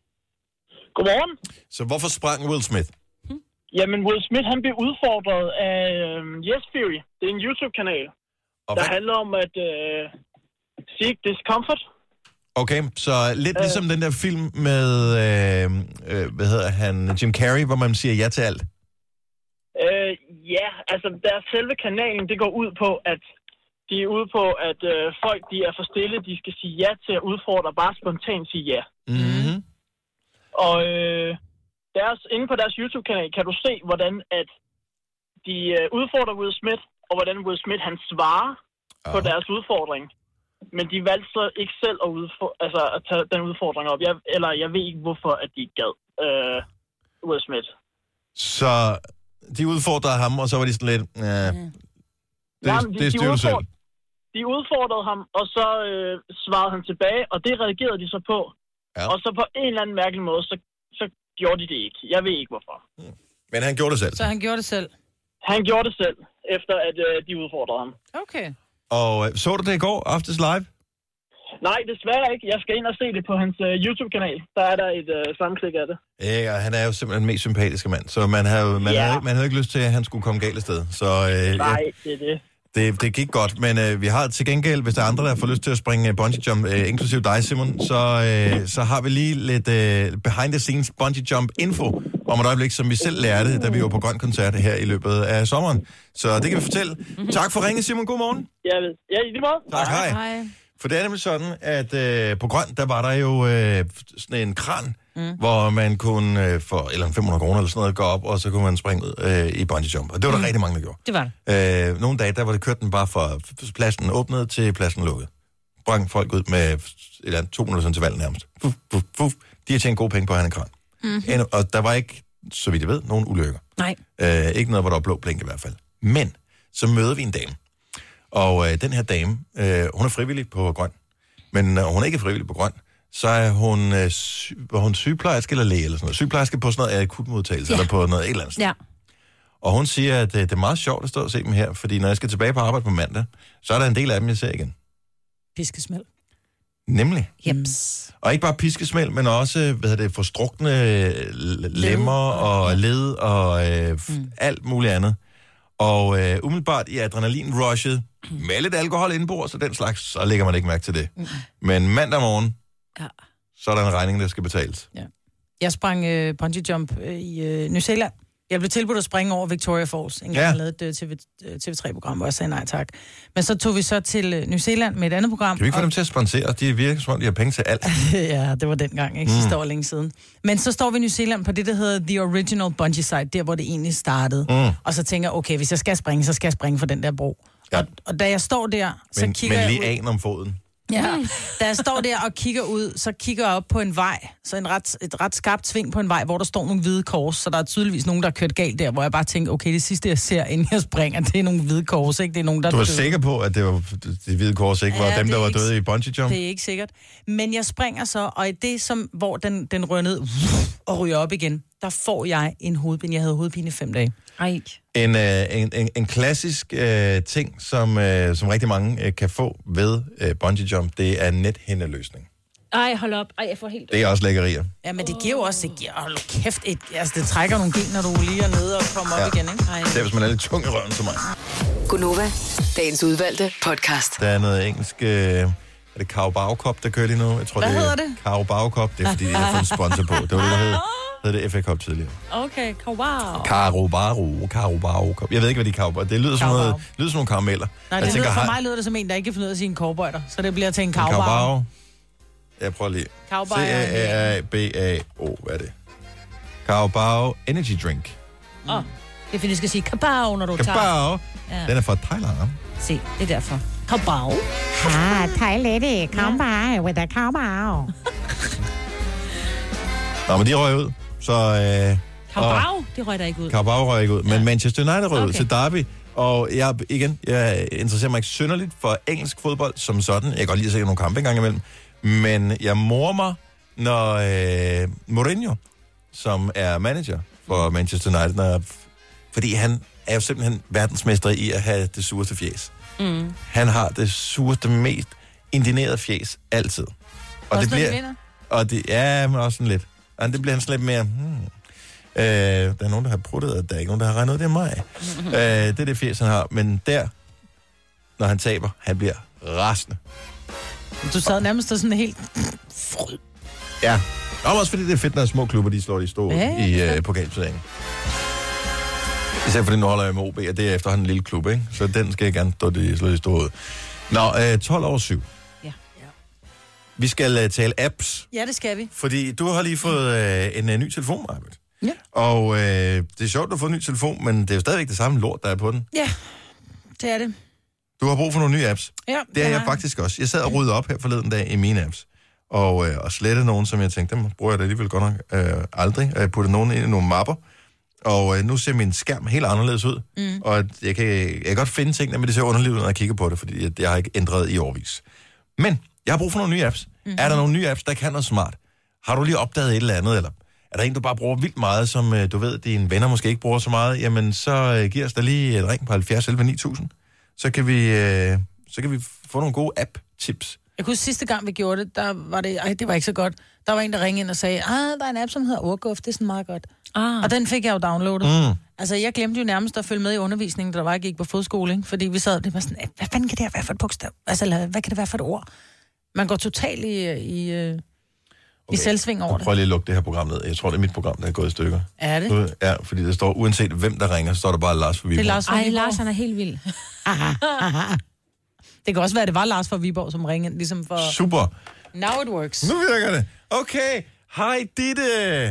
Godmorgen. Så hvorfor sprang Will Smith? Hmm? Jamen, Will Smith, han blev udfordret af um, Yes Theory. Det er en YouTube-kanal, og der hvad? handler om at uh, seek discomfort. Okay, så lidt uh, ligesom den der film med, øh, øh, hvad hedder han, Jim Carrey, hvor man siger ja til alt. Uh, ja, altså deres selve kanalen, det går ud på, at de er ude på, at uh, folk, de er for stille, de skal sige ja til at udfordre, bare spontant sige ja. Mm-hmm. Og øh, deres, inde på deres YouTube-kanal kan du se, hvordan at de øh, udfordrer Will Smith, og hvordan Will Smith han svarer oh. på deres udfordring. Men de valgte så ikke selv at, udfor- altså, at tage den udfordring op. Jeg, eller jeg ved ikke, hvorfor at de ikke gad øh, Will Smith. Så de udfordrede ham, og så var de sådan lidt... Øh, mm. det, Jamen, de, det de, styrer du selv. De udfordrede ham, og så øh, svarede han tilbage, og det reagerede de så på. Ja. Og så på en eller anden mærkelig måde, så, så gjorde de det ikke. Jeg ved ikke, hvorfor. Mm. Men han gjorde det selv. Så han gjorde det selv? Han gjorde det selv, efter at øh, de udfordrede ham. Okay. Og øh, så du det i går, Aftens Live? Nej, desværre ikke. Jeg skal ind og se det på hans øh, YouTube-kanal. Der er der et øh, sammenklik af det. Ja, han er jo simpelthen den mest sympatiske mand. Så man havde, man, ja. havde, man havde ikke lyst til, at han skulle komme galt af sted. Så, øh, Nej, ja. det er det. Det, det gik godt, men øh, vi har til gengæld, hvis der er andre, der får lyst til at springe bungee jump, øh, inklusive dig, Simon, så, øh, så har vi lige lidt øh, behind the scenes bungee jump info om et øjeblik, som vi selv lærte, da vi var på Grøn Koncert her i løbet af sommeren. Så det kan vi fortælle. Tak for ringet, Simon. God morgen. Ja, ja i lige måde. Tak, hej. Hej. For det er nemlig sådan, at øh, på Grøn, der var der jo øh, sådan en kran, mm. hvor man kunne øh, for eller fem hundrede kroner eller sådan noget gå op, og så kunne man springe ud øh, i bungee jump. Og det var der mm. rigtig mange, der gjorde. Det var det. Øh, nogle dage, der var det kørt den bare fra pladsen åbnet til pladsen lukket. Sprang folk ud med eller to minutter interval nærmest. Fuf, fuf, fuf. De har tjent gode penge på at have en kran. Mm-hmm. Og der var ikke, så vidt jeg ved, nogen ulykker. Nej. Øh, ikke noget, hvor der var blå blink i hvert fald. Men så møder vi en dame. Og øh, den her dame, øh, hun er frivillig på Grøn. Men når hun ikke er frivillig på Grøn, så er hun, øh, sy- var hun sygeplejerske eller læge eller sådan noget. Sygeplejerske på sådan noget akutmodtagelse, ja. Eller på noget et eller andet. Ja. Og hun siger, at øh, det er meget sjovt at stå og se dem her, fordi når jeg skal tilbage på arbejde på mandag, så er der en del af dem, jeg ser igen. Piskesmæld. Nemlig. Jeps. Og ikke bare piskesmæld, men også, hvad hedder det, forstrukne lemmer og led og øh, mm. alt muligt andet. Og øh, umiddelbart i adrenalin-rushet, med lidt alkohol indenbord, så den slags, så lægger man ikke mærke til det. Mm. Men mandag morgen, ja. så er der en regning, der skal betales. Ja. Jeg sprang øh, bungee jump øh, i øh, New Zealand. Jeg blev tilbudt at springe over Victoria Falls. En gang ja. Jeg lavede et T V, T V tre-program, hvor jeg sagde nej tak. Men så tog vi så til øh, New Zealand med et andet program. Kan vi ikke få og... dem til at sponsere? De virker som om, de har penge til alt. Ja, det var dengang, ikke? Sidste mm. år længe siden. Men så står vi i New Zealand på det, der hedder The Original Bungee Site, der hvor det egentlig startede. Mm. Og så tænker jeg, okay, hvis jeg skal springe, så skal jeg springe for den der bro. Ja. Og, og da jeg står der, så men, kigger men jeg lige ud... an om foden. Ja, da jeg står der og kigger ud, så kigger jeg op på en vej, så en ret, et ret skarpt sving på en vej, hvor der står nogle hvide kors, så der er tydeligvis nogen, der har kørt galt der, hvor jeg bare tænker, okay, det sidste, jeg ser, inden jeg springer, det er nogle hvide kors, ikke? Det er nogen, der du var døde. Sikker på, at det var de hvide kors, ikke? Var Ja, dem, der var ikke, døde i bungee jump? Det er ikke sikkert. Men jeg springer så, og i det, som, hvor den, den rører ned og ryger op igen, der får jeg en hovedpine. Jeg havde hovedpine i fem dage. Ej. En, øh, en, en, en klassisk øh, ting, som, øh, som rigtig mange øh, kan få ved øh, bungee jump, det er nethændeløsning. Ej, hold op. Ej, jeg får helt... Det er også lækkerier. Ja, men det giver jo også... Det giver, hold kæft, et, altså det trækker nogle gen, når du lige er nede og kommer ja. op igen, ikke? Ej. Det er, hvis man er lidt tung i røven som mig. Gunova, dagens udvalgte podcast. Der er noget engelsk... Øh, er det Carabao Cup, der kører lige nu? Jeg tror, Hvad det er hedder det? Carabao Cup. Det er, fordi de har fået en sponsor på. Det var det, der hed, hed det F A Cup tidligere. Okay, wow. Carabao, Carabao Cup. Jeg ved ikke, hvad de Carabao. Det lyder som noget, lyder som nogle karameller. Nej, det lyder, for mig lyder det som en, der ikke kan finde ud af at sige en cowboyter. Så det bliver til en Carabao. Carabao. Jeg prøver lige. Carabao. C A R B A O. Hvad er det? Carabao Energy Drink. Åh, oh, det er fordi, du skal sige kabao, når du Kabao. tager... Ja. Den er fra Thailand. Se, det er derfor. Kabao. Ah, Thai lady, come by with a kabao. Nå, men de røg ud. Så, øh, Kabao, det røg der ikke ud. Kabao røg ikke ud. Men ja. Manchester United røg okay. ud til Derby. Og jeg, igen, jeg interesserer mig ikke synderligt for engelsk fodbold som sådan. Jeg kan godt lide at se nogle kampe engang imellem. Men jeg morer mig, når øh, Mourinho, som er manager for Manchester United, når, fordi han er jo simpelthen verdensmester i at have det sureste fjes. Mm. Han har det sureste, mest indinerede fjes altid. Og også det bliver, og det, ja, men også sådan lidt. Og det bliver han sådan lidt mere... Hmm. Øh, der er nogen, der har pruttet, og der er ikke nogen, der har regnet ud, det er mig. Mm-hmm. Øh, det er det fjes, han har. Men der, når han taber, han bliver rasende. Du sad nærmest sådan helt... fryd. Ja, og også fordi det er fedt, når små klubber, de slår de stå ja, i øh, pokalturneringen. Især fordi nu holder jeg med O B, og det er efterhånden en lille klub, ikke? Så den skal jeg gerne stå de, slå de stå ud. Nå, øh, tolv over syv. Ja. ja. Vi skal uh, tale apps. Ja, det skal vi. Fordi du har lige fået øh, en uh, ny telefon, Marbet. Ja. Og øh, det er sjovt, at du har fået en ny telefon, men det er jo stadigvæk det samme lort, der er på den. Ja, det er det. Du har brug for nogle nye apps. Ja, det er jeg faktisk også. Jeg sad og ryddede op her forleden dag i mine apps. Og, øh, og slettede nogen, som jeg tænkte, dem bruger jeg da alligevel godt nok øh, aldrig. Jeg puttede nogen ind i nogle mapper. Og øh, nu ser min skærm helt anderledes ud. Mm. Og jeg kan, jeg kan godt finde tingene, men det ser underligt ud, når jeg kigger på det, fordi jeg, jeg har ikke ændret i årvis. Men jeg har brug for nogle nye apps. Mm. Er der nogle nye apps, der kan noget smart? Har du lige opdaget et eller andet, eller er der en, du bare bruger vildt meget, som øh, du ved, dine venner måske ikke bruger så meget? Jamen, så øh, giver os da lige et ring på halvfjerds elleve ni tusind. Så kan vi, øh, så kan vi få nogle gode app-tips. Jeg kunne sidste gang, vi gjorde det, der var det, ej, det var ikke så godt. Der var en, der ringede ind og sagde, ah, der er en app, som hedder Orguf, det er sådan meget godt. Ah. Og den fik jeg jo downloadet. Mm. Altså, jeg glemte jo nærmest at følge med i undervisningen, da der var, jeg gik på fodskole, ikke? Fordi vi sad, det var sådan, hvad fanden kan det være for et bogstav? Altså, hvad kan det være for et ord? Man går totalt i... i øh... Okay. I selvsving over det. Prøv lige at lukke det her program ned. Jeg tror, det er mit program, der er gået i stykker. Er det? Nu, ja, fordi der står, uanset hvem der ringer, så står der bare Lars for Viborg. Det er Lars for Viborg. Ej, Lars, han er helt vild. Det kan også være, at det var Lars fra Viborg, som ringede, ligesom for... Super. Now it works. Nu virker det. Okay. Hej, Ditte.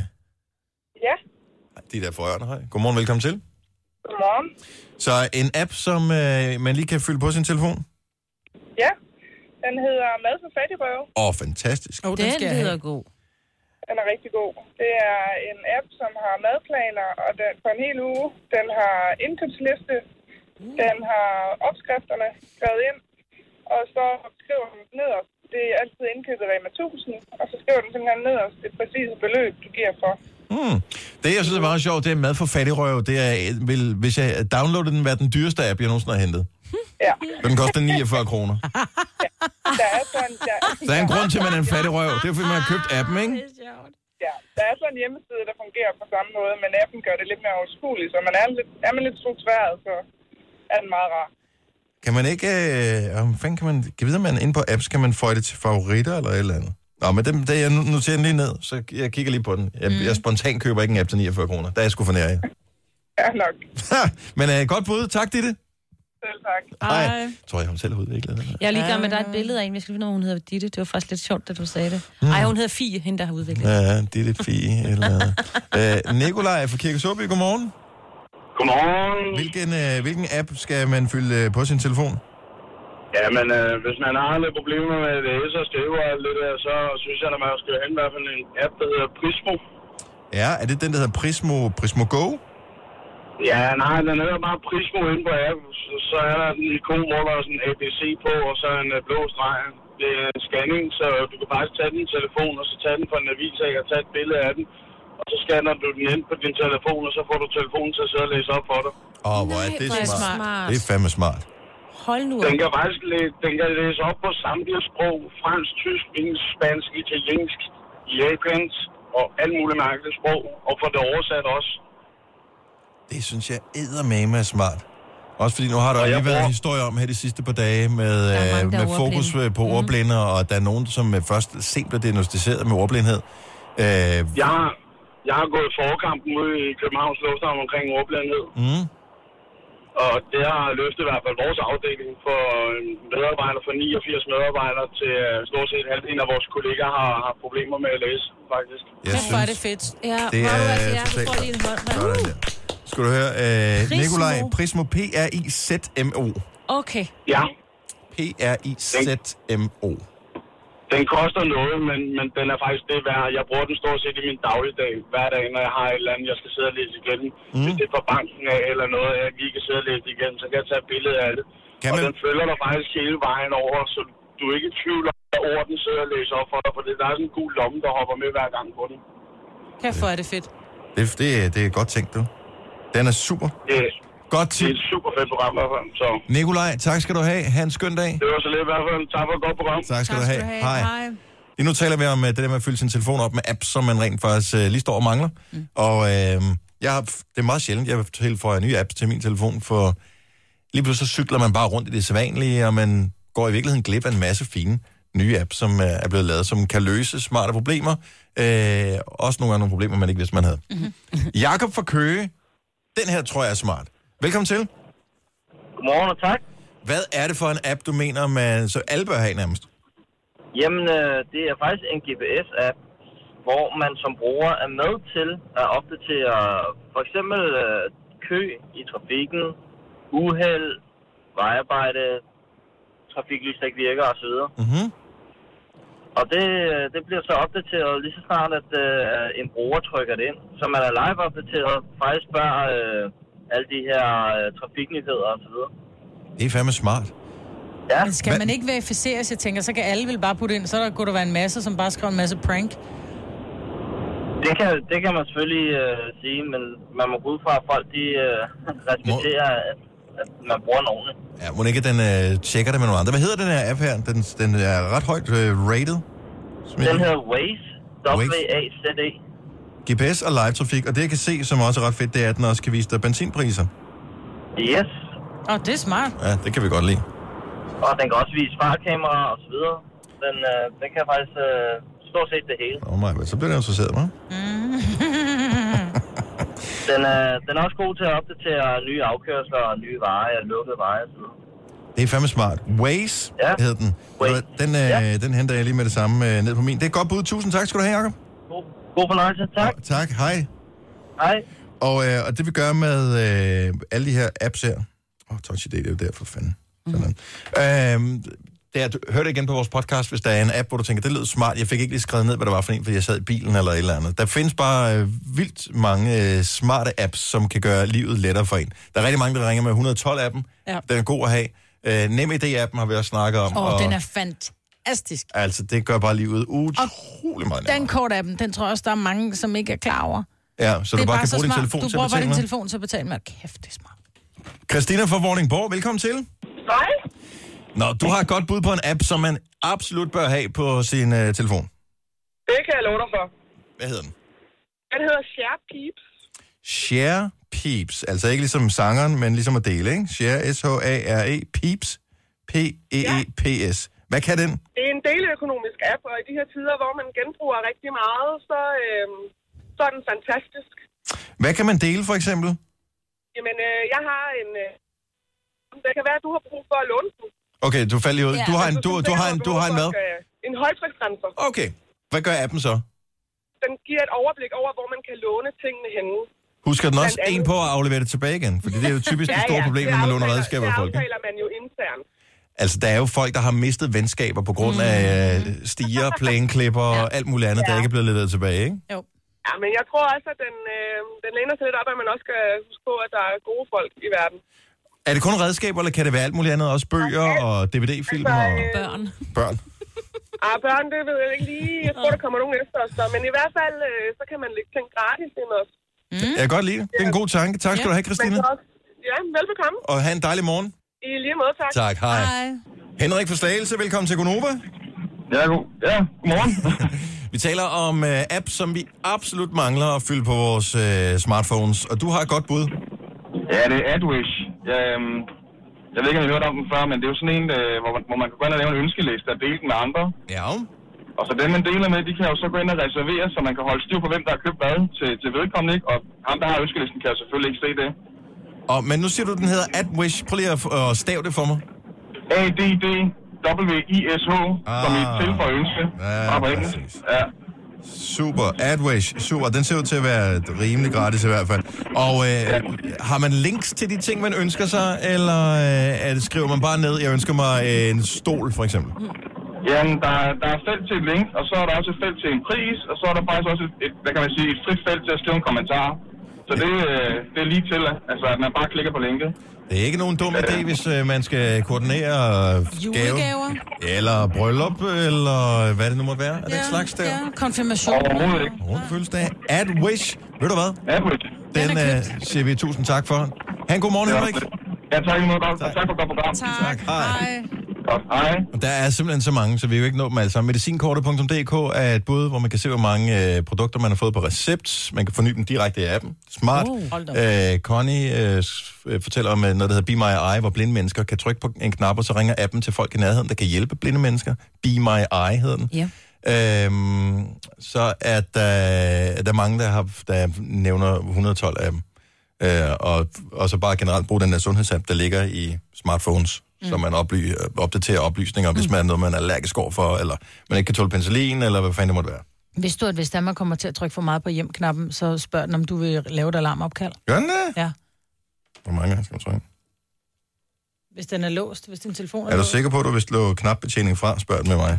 Ja. Ditte er forhørende, hej. Godmorgen, velkommen til. Godmorgen. Så en app, som øh, man lige kan fylde på sin telefon? Ja. Den hedder Mad for Fattigrøve. Åh, oh, fantastisk. Oh, den den lyder god. Den er rigtig god. Det er en app, som har madplaner og den for en hel uge. Den har indkøbsliste. Den har opskrifterne skrevet ind. Og så skriver den nederst. Det er altid indkøbet Rema tusind. Og så skriver den simpelthen nederst det præcise beløb, du giver for. Mm. Det, jeg synes er meget sjovt, det er Mad for Fattigrøve. Det er, vil, hvis jeg downloader den, være den dyreste app, jeg nogensinde har hentet. Ja. Den koster niogfyrre kroner. Ja. Der er sådan... Der, der er en grund til, at man er en fattigrøv. Det er, fordi man har købt appen, ikke? Ja, der er sådan en hjemmeside, der fungerer på samme måde, men appen gør det lidt mere overskueligt, så man er, lidt, er man lidt struktureret, så er den meget rar. Kan man ikke... Øh, hvad kan man... Kan vide, man inde på apps, kan man få det til favoritter eller et eller andet? Nå, men det, det jeg noterer den lige ned, så jeg kigger lige på den. Jeg, mm. jeg spontant køber ikke en app til niogfyrre kroner. Der er jeg sgu for nær, ja. Ja, nok. Men øh, godt bud. Tak, Ditte. Selv tak. Hej. Jeg tror, jeg har selv udviklet det. Jeg er lige gang med, der er et billede af en. Jeg skal finde, hun hedder Ditte. Det var faktisk lidt sjovt, da du sagde det. Mm. Ej, hun hedder Fie, hende der har udviklet det. Ja, Ditte Fie. Eller øh, Nikolaj fra Kirkesåby, godmorgen. Godmorgen. Hvilken, øh, hvilken app skal man fylde øh, på sin telefon? Jamen, øh, hvis man har lidt problemer med at læse og skrive og lidt der, så synes jeg, at man skal hente i hvert fald en app, der hedder Prismo. Ja, er det den, der hedder Prismo, Prismo Go? Ja, nej, den hedder bare Prismo inde på app. Så, så er der en ikon, hvor der er sådan en A B C på, og så en uh, blå streg. Det er en scanning, så du kan faktisk tage din telefon, og så tage den på en avis og tage et billede af den. Og så scanner du den ind på din telefon, og så får du telefonen til at sidde og læse op for dig. Åh, oh, hvor er det smart. smart. Det er fandme smart. Hold nu op. Den kan faktisk læ- den kan læse op på samtlige sprog. Fransk, tysk, engelsk, spansk, italiensk, japansk og alle mulige mærkelige sprog. Og få det oversat også. Det synes jeg eddermame er smart. Også fordi nu har der lige været historier om her de sidste par dage med, øh, med fokus på mm. ordblinde, og der er nogen, som først sent bliver diagnosticeret med ordblindhed. Øh, jeg, har, jeg har gået forkampen ude i Københavns Lufthavn omkring ordblindhed. Mm. Og det har løftet i hvert fald vores afdeling for medarbejdere, for niogfirs medarbejdere til stort set halvdelen af vores kollegaer har, har problemer med at læse, faktisk. Jeg synes, er det fedt. Ja, det er altså, jeg får lige en hånd. Skal du høre, øh, Nikolaj, Prismo, P R I Z M O. Okay. Ja. P R I Z M O. Den koster noget, men, men den er faktisk det værd. Jeg bruger den stort set i min dagligdag, hver dag, når jeg har et eller andet, jeg skal sidde og læse igen. Mm. Hvis det er fra banken af eller noget, jeg lige kan sidde og læse igen, så kan jeg tage et billede af det. Kan og man... den følger dig faktisk hele vejen over, så du er ikke i tvivl om, at orden sidder og læser op for dig, for det der er sådan en gul lomme, der hopper med hver gang på den. Kæft, er det fedt. Det, det, det er godt tænkt, du. Den er super. Det, godt tip. Det er et super fedt program, i hvert fald. Så. Nikolaj, tak skal du have. Ha' en skøn dag. Det var så lidt i hvert fald. Tak for et godt program. Tak skal, tak, du, have. Skal du have. Hej. Hej. Lige nu taler vi om det der med at fylde sin telefon op med apps, som man rent faktisk uh, lige står og mangler. Mm. Og øh, jeg har, det er meget sjældent, jeg tilføjer nye apps til min telefon, for lige pludselig så cykler man bare rundt i det sædvanlige, og man går i virkeligheden glip af en masse fine nye apps, som uh, er blevet lavet, som kan løse smarte problemer. Øh, også nogle andre problemer, man ikke vidste, man havde. Mm-hmm. Jakob fra Køge. Den her tror jeg er smart. Velkommen til. Godmorgen og tak. Hvad er det for en app, du mener, man så alle bør have nærmest? Jamen, øh, det er faktisk en G P S-app, hvor man som bruger er med til at opdatere for eksempel øh, kø i trafikken, uheld, vejarbejde, trafiklys, der ikke virker osv. Mm-hmm. Og det, det bliver så opdateret lige så snart, at øh, en bruger trykker det ind. Så man er live-opdateret, faktisk spørger øh, alle de her øh, trafiknyheder osv. Det er fandme smart. Ja. Men skal man ikke verificeres, jeg tænker, så kan alle vel bare putte ind, så der kunne der være en masse, som bare skriver en masse prank. Det kan, det kan man selvfølgelig øh, sige, men man må gå ud fra, at folk de øh, respekterer, at, at man bruger den ordentligt. Ja, må ikke den øh, tjekker det med nogle andre. Hvad hedder den her app her? Den, den er ret højt øh, rated. Den hedder Waze. W A Z E. G P S og live-trafik, og det jeg kan se, som også er ret fedt, det er, at den også kan vise dig benzinpriser. Yes. Åh, oh, det er smart. Ja, det kan vi godt lide. Og den kan også vise fartkameraer og så videre. Den, øh, den kan faktisk øh, stort set det hele. Åh, oh, mig, så bliver det interesseret, hva'? Mm. den, er, den er også god til at opdatere nye afkørsler og nye veje og lukkede veje og sådan noget. Det er fandme smart. Waze ja. hedder den. Waze. Den, øh, ja. den henter jeg lige med det samme øh, ned på min. Det er et godt bud. Tusind tak skal du have, Jacob. God, god fornøjelse. Tak. Og, tak. Hej. Hej. Og, øh, og det vi gør med øh, alle de her apps her... Åh, oh, Touch I D, det er jo der for fanden. Sådan. Mm. Øhm, det er, du, hør det igen på vores podcast, hvis der er en app, hvor du tænker, det lød smart. Jeg fik ikke lige skrevet ned, hvad det var for en, fordi jeg sad i bilen eller et eller andet. Der findes bare øh, vildt mange øh, smarte apps, som kan gøre livet lettere for en. Der er rigtig mange, der ringer med et hundrede og tolv-appen. Ja. Den er god at have. Øh, NemID-appen har vi også snakket om. Åh, og, oh, den er fantastisk. Altså, det gør bare livet utrolig meget nemmere. Den kort-appen, den tror jeg også, der er mange, som ikke er klar over. Ja, så det du bare kan så bruge din smart. telefon du til at bruger bare betale din med. telefon til at betale med. Kæft, det er smart. Christina fra Vordingborg, velkommen til. Hej. Nå, du har et godt bud på en app, som man absolut bør have på sin uh, telefon. Det kan jeg love dig for. Hvad hedder den? Den hedder Share Peeps. Share Peeps. Altså ikke ligesom sangeren, men ligesom at dele, ikke? Share, S H A R E, Peeps, P E E P S. Hvad kan den? Det er en deleøkonomisk app, og i de her tider, hvor man genbruger rigtig meget, så, øhm, så er den fantastisk. Hvad kan man dele, for eksempel? Jamen, øh, jeg har en... Øh, det kan være, at du har brug for at låne den. Okay, du falder ud. Ja. Du har en, Altså, du, så du har en, sikkert, du har en hvad? øh, En højtryksrenser. Okay. Hvad gør appen så? Den giver et overblik over, hvor man kan låne tingene henne. Husker den også en på at aflevere det tilbage igen? Fordi det er jo typisk det store problem, når man låner redskaber af folk. Det aftaler man jo internt. Altså, der er jo folk, der har mistet venskaber på grund af øh, stiger, plæneklipper og alt muligt andet, der ikke er blevet leveret tilbage, ikke? Jo. Ja, men jeg tror også, at den, øh, den læner sig lidt op, at man også skal huske på, at der er gode folk i verden. Er det kun redskaber, eller kan det være alt muligt andet? Også bøger og D V D-film Altså, og... øh, Børn. Børn. Ah, børn, det ved jeg ikke lige. Jeg tror, der kommer nogen efter os. Så. Men i hvert fald, øh, så kan man lægge ting gratis ind også. Mm. Jeg kan godt lide det. Det er en god tanke. Tak skal ja. du have, Christina. Ja, velbekomme. Og have en dejlig morgen. I lige måde, tak. Tak, hej. hej. Henrik fra Slagelse, velkommen til Gonova. Ja, god. Ja, godmorgen. Vi taler om uh, apps, som vi absolut mangler at fylde på vores uh, smartphones. Og du har et godt bud. Ja, det er AdWish. Jeg, øhm, jeg ved ikke, om I har hørt om den før, men det er jo sådan en, øh, hvor, man, hvor man kan gå ind og lave en ønskeliste og dele den med andre. Ja. Og så dem, man deler med, de kan jo så gå ind og reservere, så man kan holde styr på, hvem der har købt hvad til, til vedkommende, ikke? Og ham, der har ønskelisten, kan jo selvfølgelig ikke se det. Og, men nu siger du, den hedder AdWish. Prøv lige at, at stave det for mig. A D D W I S H, ah. som i til for ønske. Ja, præcis. Ja. Super. AdWish. Super. Den ser ud til at være rimelig gratis i hvert fald. Og øh, ja. har man links til de ting, man ønsker sig, eller øh, er det, skriver man bare ned, jeg ønsker mig en stol, for eksempel? Jamen, der, der er felt til et link, og så er der også et felt til en pris, og så er der faktisk også et, et hvad kan man sige, et frit felt til at skrive en kommentar. Så det, øh, det er lige til, altså, at man bare klikker på linket. Det er ikke nogen dum idé, hvis øh, man skal koordinere julegaver, eller bryllup, eller hvad det nu måtte være. Er det ja, et slags der? Ja, konfirmation. Overhovedet ikke. Rundt fødselsdag. AdWish. Ved du hvad? AdWish. Den, Den øh, siger vi tusind tak for. Ha' en god morgen, Henrik. Ja, tak i måde. Tak. tak for godt program. Tak. tak. Hej. Godt, hej. Der er simpelthen så mange, så vi vil jo ikke nå dem alle sammen. Medicinkortet punktum d k er et bud, hvor man kan se, hvor mange øh, produkter, man har fået på recept. Man kan forny dem direkte i appen. Smart. Oh, øh, Connie øh, fortæller om noget, der hedder Be My Eye, hvor blinde mennesker kan trykke på en knap, og så ringer appen til folk i nærheden, der kan hjælpe blinde mennesker. Be My Eye hedder den. Ja. Øhm, så er der, der er mange, der, har, der nævner et hundrede og tolv af dem. Øh, og, og så bare generelt bruge den der sundhedsapp, der ligger i smartphones, mm. så man oply, opdaterer oplysninger, mm. hvis man er noget, man er allergisk over for, eller man ikke kan tåle penicillin, eller hvad fanden det måtte være. Hvis du, at hvis der man kommer til at trykke for meget på hjem-knappen, så spørg den, om du vil lave et alarmopkald. Gør den det? Ja. Hvor mange skal man trykke? Hvis den er låst, hvis din telefon er Er du låst. sikker på, at du vil slå knapbetjening fra? Spørg den med mig.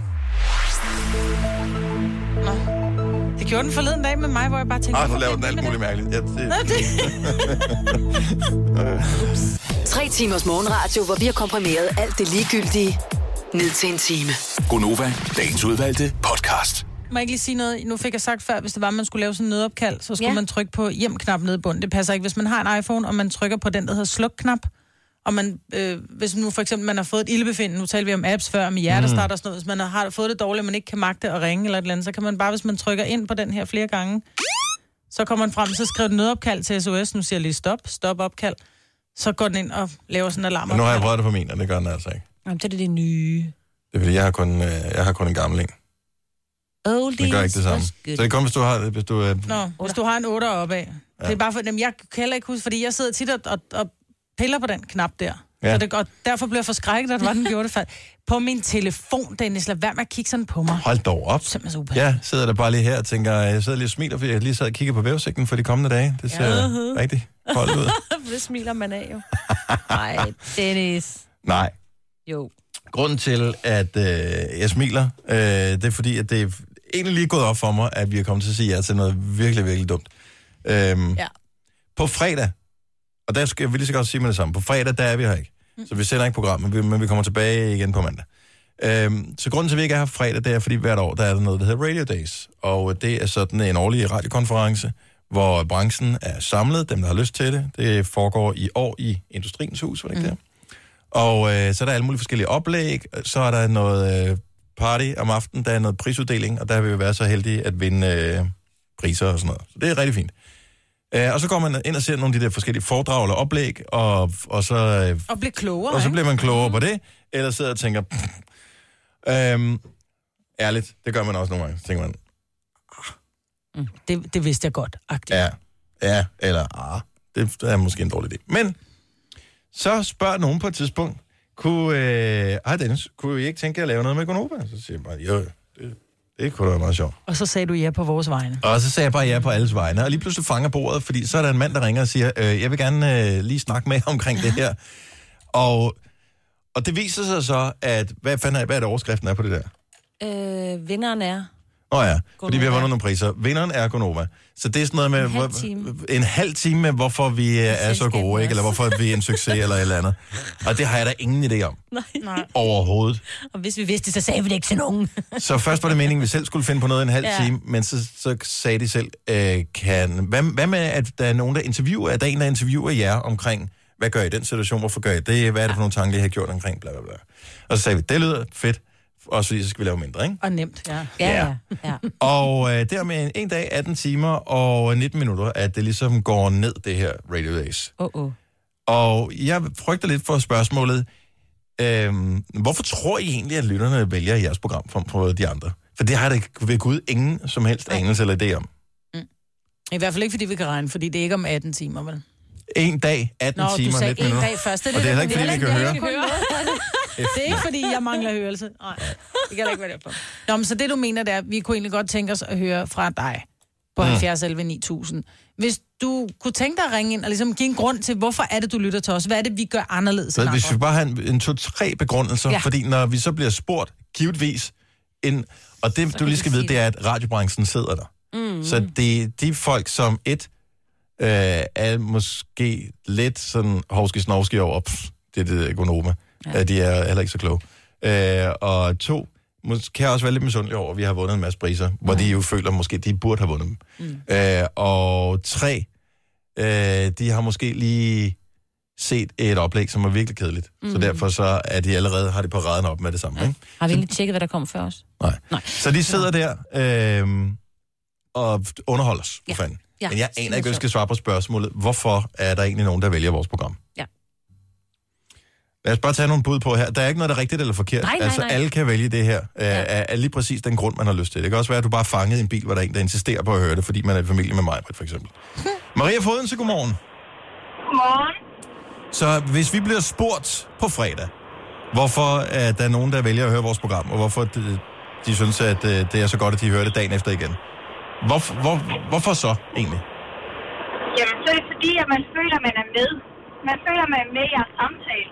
Nå. Det gjorde den forleden dag med mig, hvor jeg bare tænkte... Ah, nu laver den alt muligt mærkeligt. Ja, det... Nå, det... Tre timers morgenradio, hvor vi har komprimeret alt det ligegyldige ned til en time. Gonova, dagens udvalgte podcast. Må jeg ikke lige sige noget? Nu fik jeg sagt før, hvis det var, at man skulle lave sådan en nødopkald, så skulle ja. man trykke på hjem-knap nede i bunden. Det passer ikke. Hvis man har en iPhone, og man trykker på den, der hedder sluk-knap, og man, øh, hvis nu for eksempel man har fået et ildbefindende, nu talte vi om apps før, med hjertestart og sådan noget, hvis man har fået det dårligt, og man ikke kan magte at ringe eller et eller andet, så kan man bare, hvis man trykker ind på den her flere gange, så kommer man frem, så skriver den nødopkald til S O S, nu siger jeg lige stop, stop opkald, så går den ind og laver sådan en alarm. Men nu har jeg prøvet det på min, og det gør den altså ikke. Jamen, det er det nye. Det er fordi, jeg har kun, øh, jeg har kun en gammel en. Oldies Det gør ikke det samme. Så det kommer, hvis du har... Hvis du, øh... Nå, hvis du har en otter opad. Ja. Det er bare for, jamen, jeg kan heller ikke huske, fordi jeg sidder tit og, og, og piller på den knap der. Ja. Så det, og derfor blev jeg forskrækket, at det var den gjorde det fald. På min telefon, Dennis, lad være med at kigge sådan på mig. Hold dog op. Jeg sidder der bare lige her og tænker, jeg sidder lige og smiler, fordi jeg lige sad og kigger på vævesigten for de kommende dage. Det ser ja. rigtig koldt ud. Det smiler man af jo. Nej, Dennis. Nej. Jo. Grunden til, at øh, jeg smiler, øh, det er fordi, at det er egentlig lige gået op for mig, at vi er kommet til at sige ja til noget virkelig, virkelig dumt. Øhm, ja. På fredag, og der skal jeg lige så godt sige med det samme, på fredag, der er vi her ikke. Mm. Så vi sender ikke program, men vi, men vi kommer tilbage igen på mandag. Øhm, så grunden til, at vi ikke er her fredag, det er, fordi hvert år, der er der noget, der hedder Radio Days. Og det er sådan en årlig radiokonference, hvor branchen er samlet, dem der har lyst til det. Det foregår i år i Industriens Hus, var det ikke mm. det? Og øh, så er der alle mulige forskellige oplæg, så er der noget øh, party om aftenen, der er noget prisuddeling, og der vil vi være så heldige at vinde øh, priser og sådan noget. Så det er rigtig fint. Øh, og så går man ind og ser nogle af de der forskellige foredrag eller oplæg, og, og så... Øh, og bliver klogere, Og så bliver man klogere mm. på det, eller sidder og tænker... Øhm, ærligt, det gør man også nogle gange. Så tænker man... Mm, det, det vidste jeg godt, agtigt. Ja, ja, eller... Ah, det er måske en dårlig idé. Men... Så spørger nogen på et tidspunkt, kunne, øh, hej Dennis, kunne I ikke tænke jer at lave noget med Gonova? Så siger jeg bare, jo, det, det kunne da være meget sjovt. Og så sagde du ja på vores vegne. Og så sagde jeg bare ja på alles vegne. Og lige pludselig fanger bordet, fordi så er der en mand, der ringer og siger, øh, jeg vil gerne øh, lige snakke med omkring det her. Og, og det viser sig så, at, hvad fanden er, hvad er det overskriften er på det der? Øh, vinderen er... Åh oh ja, Gonova. Fordi vi har vundet nogle priser. Vinderen er Gonova. Så det er sådan noget med... En halv time. En halv time med, hvorfor vi er så gode, ikke? Eller hvorfor vi er en succes, eller et eller andet. Og det har jeg da ingen idé om. Nej. Overhovedet. Og hvis vi vidste, så sagde vi det ikke til nogen. Så først var det meningen, at vi selv skulle finde på noget i en halv ja. time, men så, så sagde de selv, øh, kan... Hvad, hvad med, at der er nogen, der interviewer? Er der en, der interviewer jer omkring, hvad gør I i den situation? Hvorfor gør I det? Hvad er det for nogle tanker, I har gjort omkring? Bla, bla, bla. Og så sagde vi, det lyder fedt. Også fordi, så skal vi lave mindre, ikke? Og nemt, ja. Ja, ja. ja. Og øh, der med en dag, atten timer og nitten minutter, at det ligesom går ned, det her Radio Days. Uh-uh. Og jeg frygter lidt for spørgsmålet, øh, hvorfor tror I egentlig, at lytterne vælger jeres program frem for de andre? For det har der ved Gud ingen som helst anelse eller idé om. Mm. I hvert fald ikke, fordi vi kan regne, fordi det er ikke om atten timer, vel? En dag, atten Nå, timer og nitten minutter. Nå, du sagde en dag først. Det og det er heller ikke, fordi vi kan høre. Det er ikke, fordi jeg mangler hørelse. Nej, det kan da ikke være derfor. Nå, men så det, du mener, det er, at vi kunne egentlig godt tænke os at høre fra dig på mm. halvfjerds elleve ni tusind. Hvis du kunne tænke dig at ringe ind og ligesom give en grund til, hvorfor er det, du lytter til os? Hvad er det, vi gør anderledes? Så hvis vi bare har en, en to-tre begrundelser, ja. Fordi når vi så bliver spurgt, givetvis, en, og det, så du lige skal vide, det er, at radiobranchen sidder der. Mm. Så det de folk, som et øh, er måske lidt sådan hovski-snovski over, pff, det er det Gonova. Ja. De er heller ikke så kloge. Øh, og to, måske kan jeg også være lidt misundelig over, at vi har vundet en masse priser, mm. hvor de jo føler, at måske de burde have vundet dem. Mm. Øh, og tre, øh, de har måske lige set et oplæg, som er virkelig kedeligt. Mm. Så derfor så er de allerede, har de på raden op med det samme. Ja. Ikke? Har vi egentlig tjekket, hvad der kom før os? Nej. Nej. Så de sidder der øh, og underholder os, for ja. fanden. Ja. Men jeg aner ikke, at jeg skal svare på spørgsmålet. Hvorfor er der egentlig nogen, der vælger vores program? Ja. Lad os bare tage nogle bud på her. Der er ikke noget, der er rigtigt eller forkert. Nej, nej, altså, nej. alle kan vælge det her. Ja. Er, er lige præcis den grund, man har lyst til. Det kan også være, at du bare er fanget i en bil, hvor der er en, der insisterer på at høre det, fordi man er i familie med mig, for eksempel. Maria Foden, så godmorgen. Godmorgen. Så hvis vi bliver spurgt på fredag, hvorfor er der nogen, der vælger at høre vores program, og hvorfor de, de synes, at det er så godt, at de hører det dagen efter igen. Hvor, hvor, hvorfor så, egentlig? Jamen, så er det fordi, at man føler, at man er med. Man føler, at man er med i jeres samtale.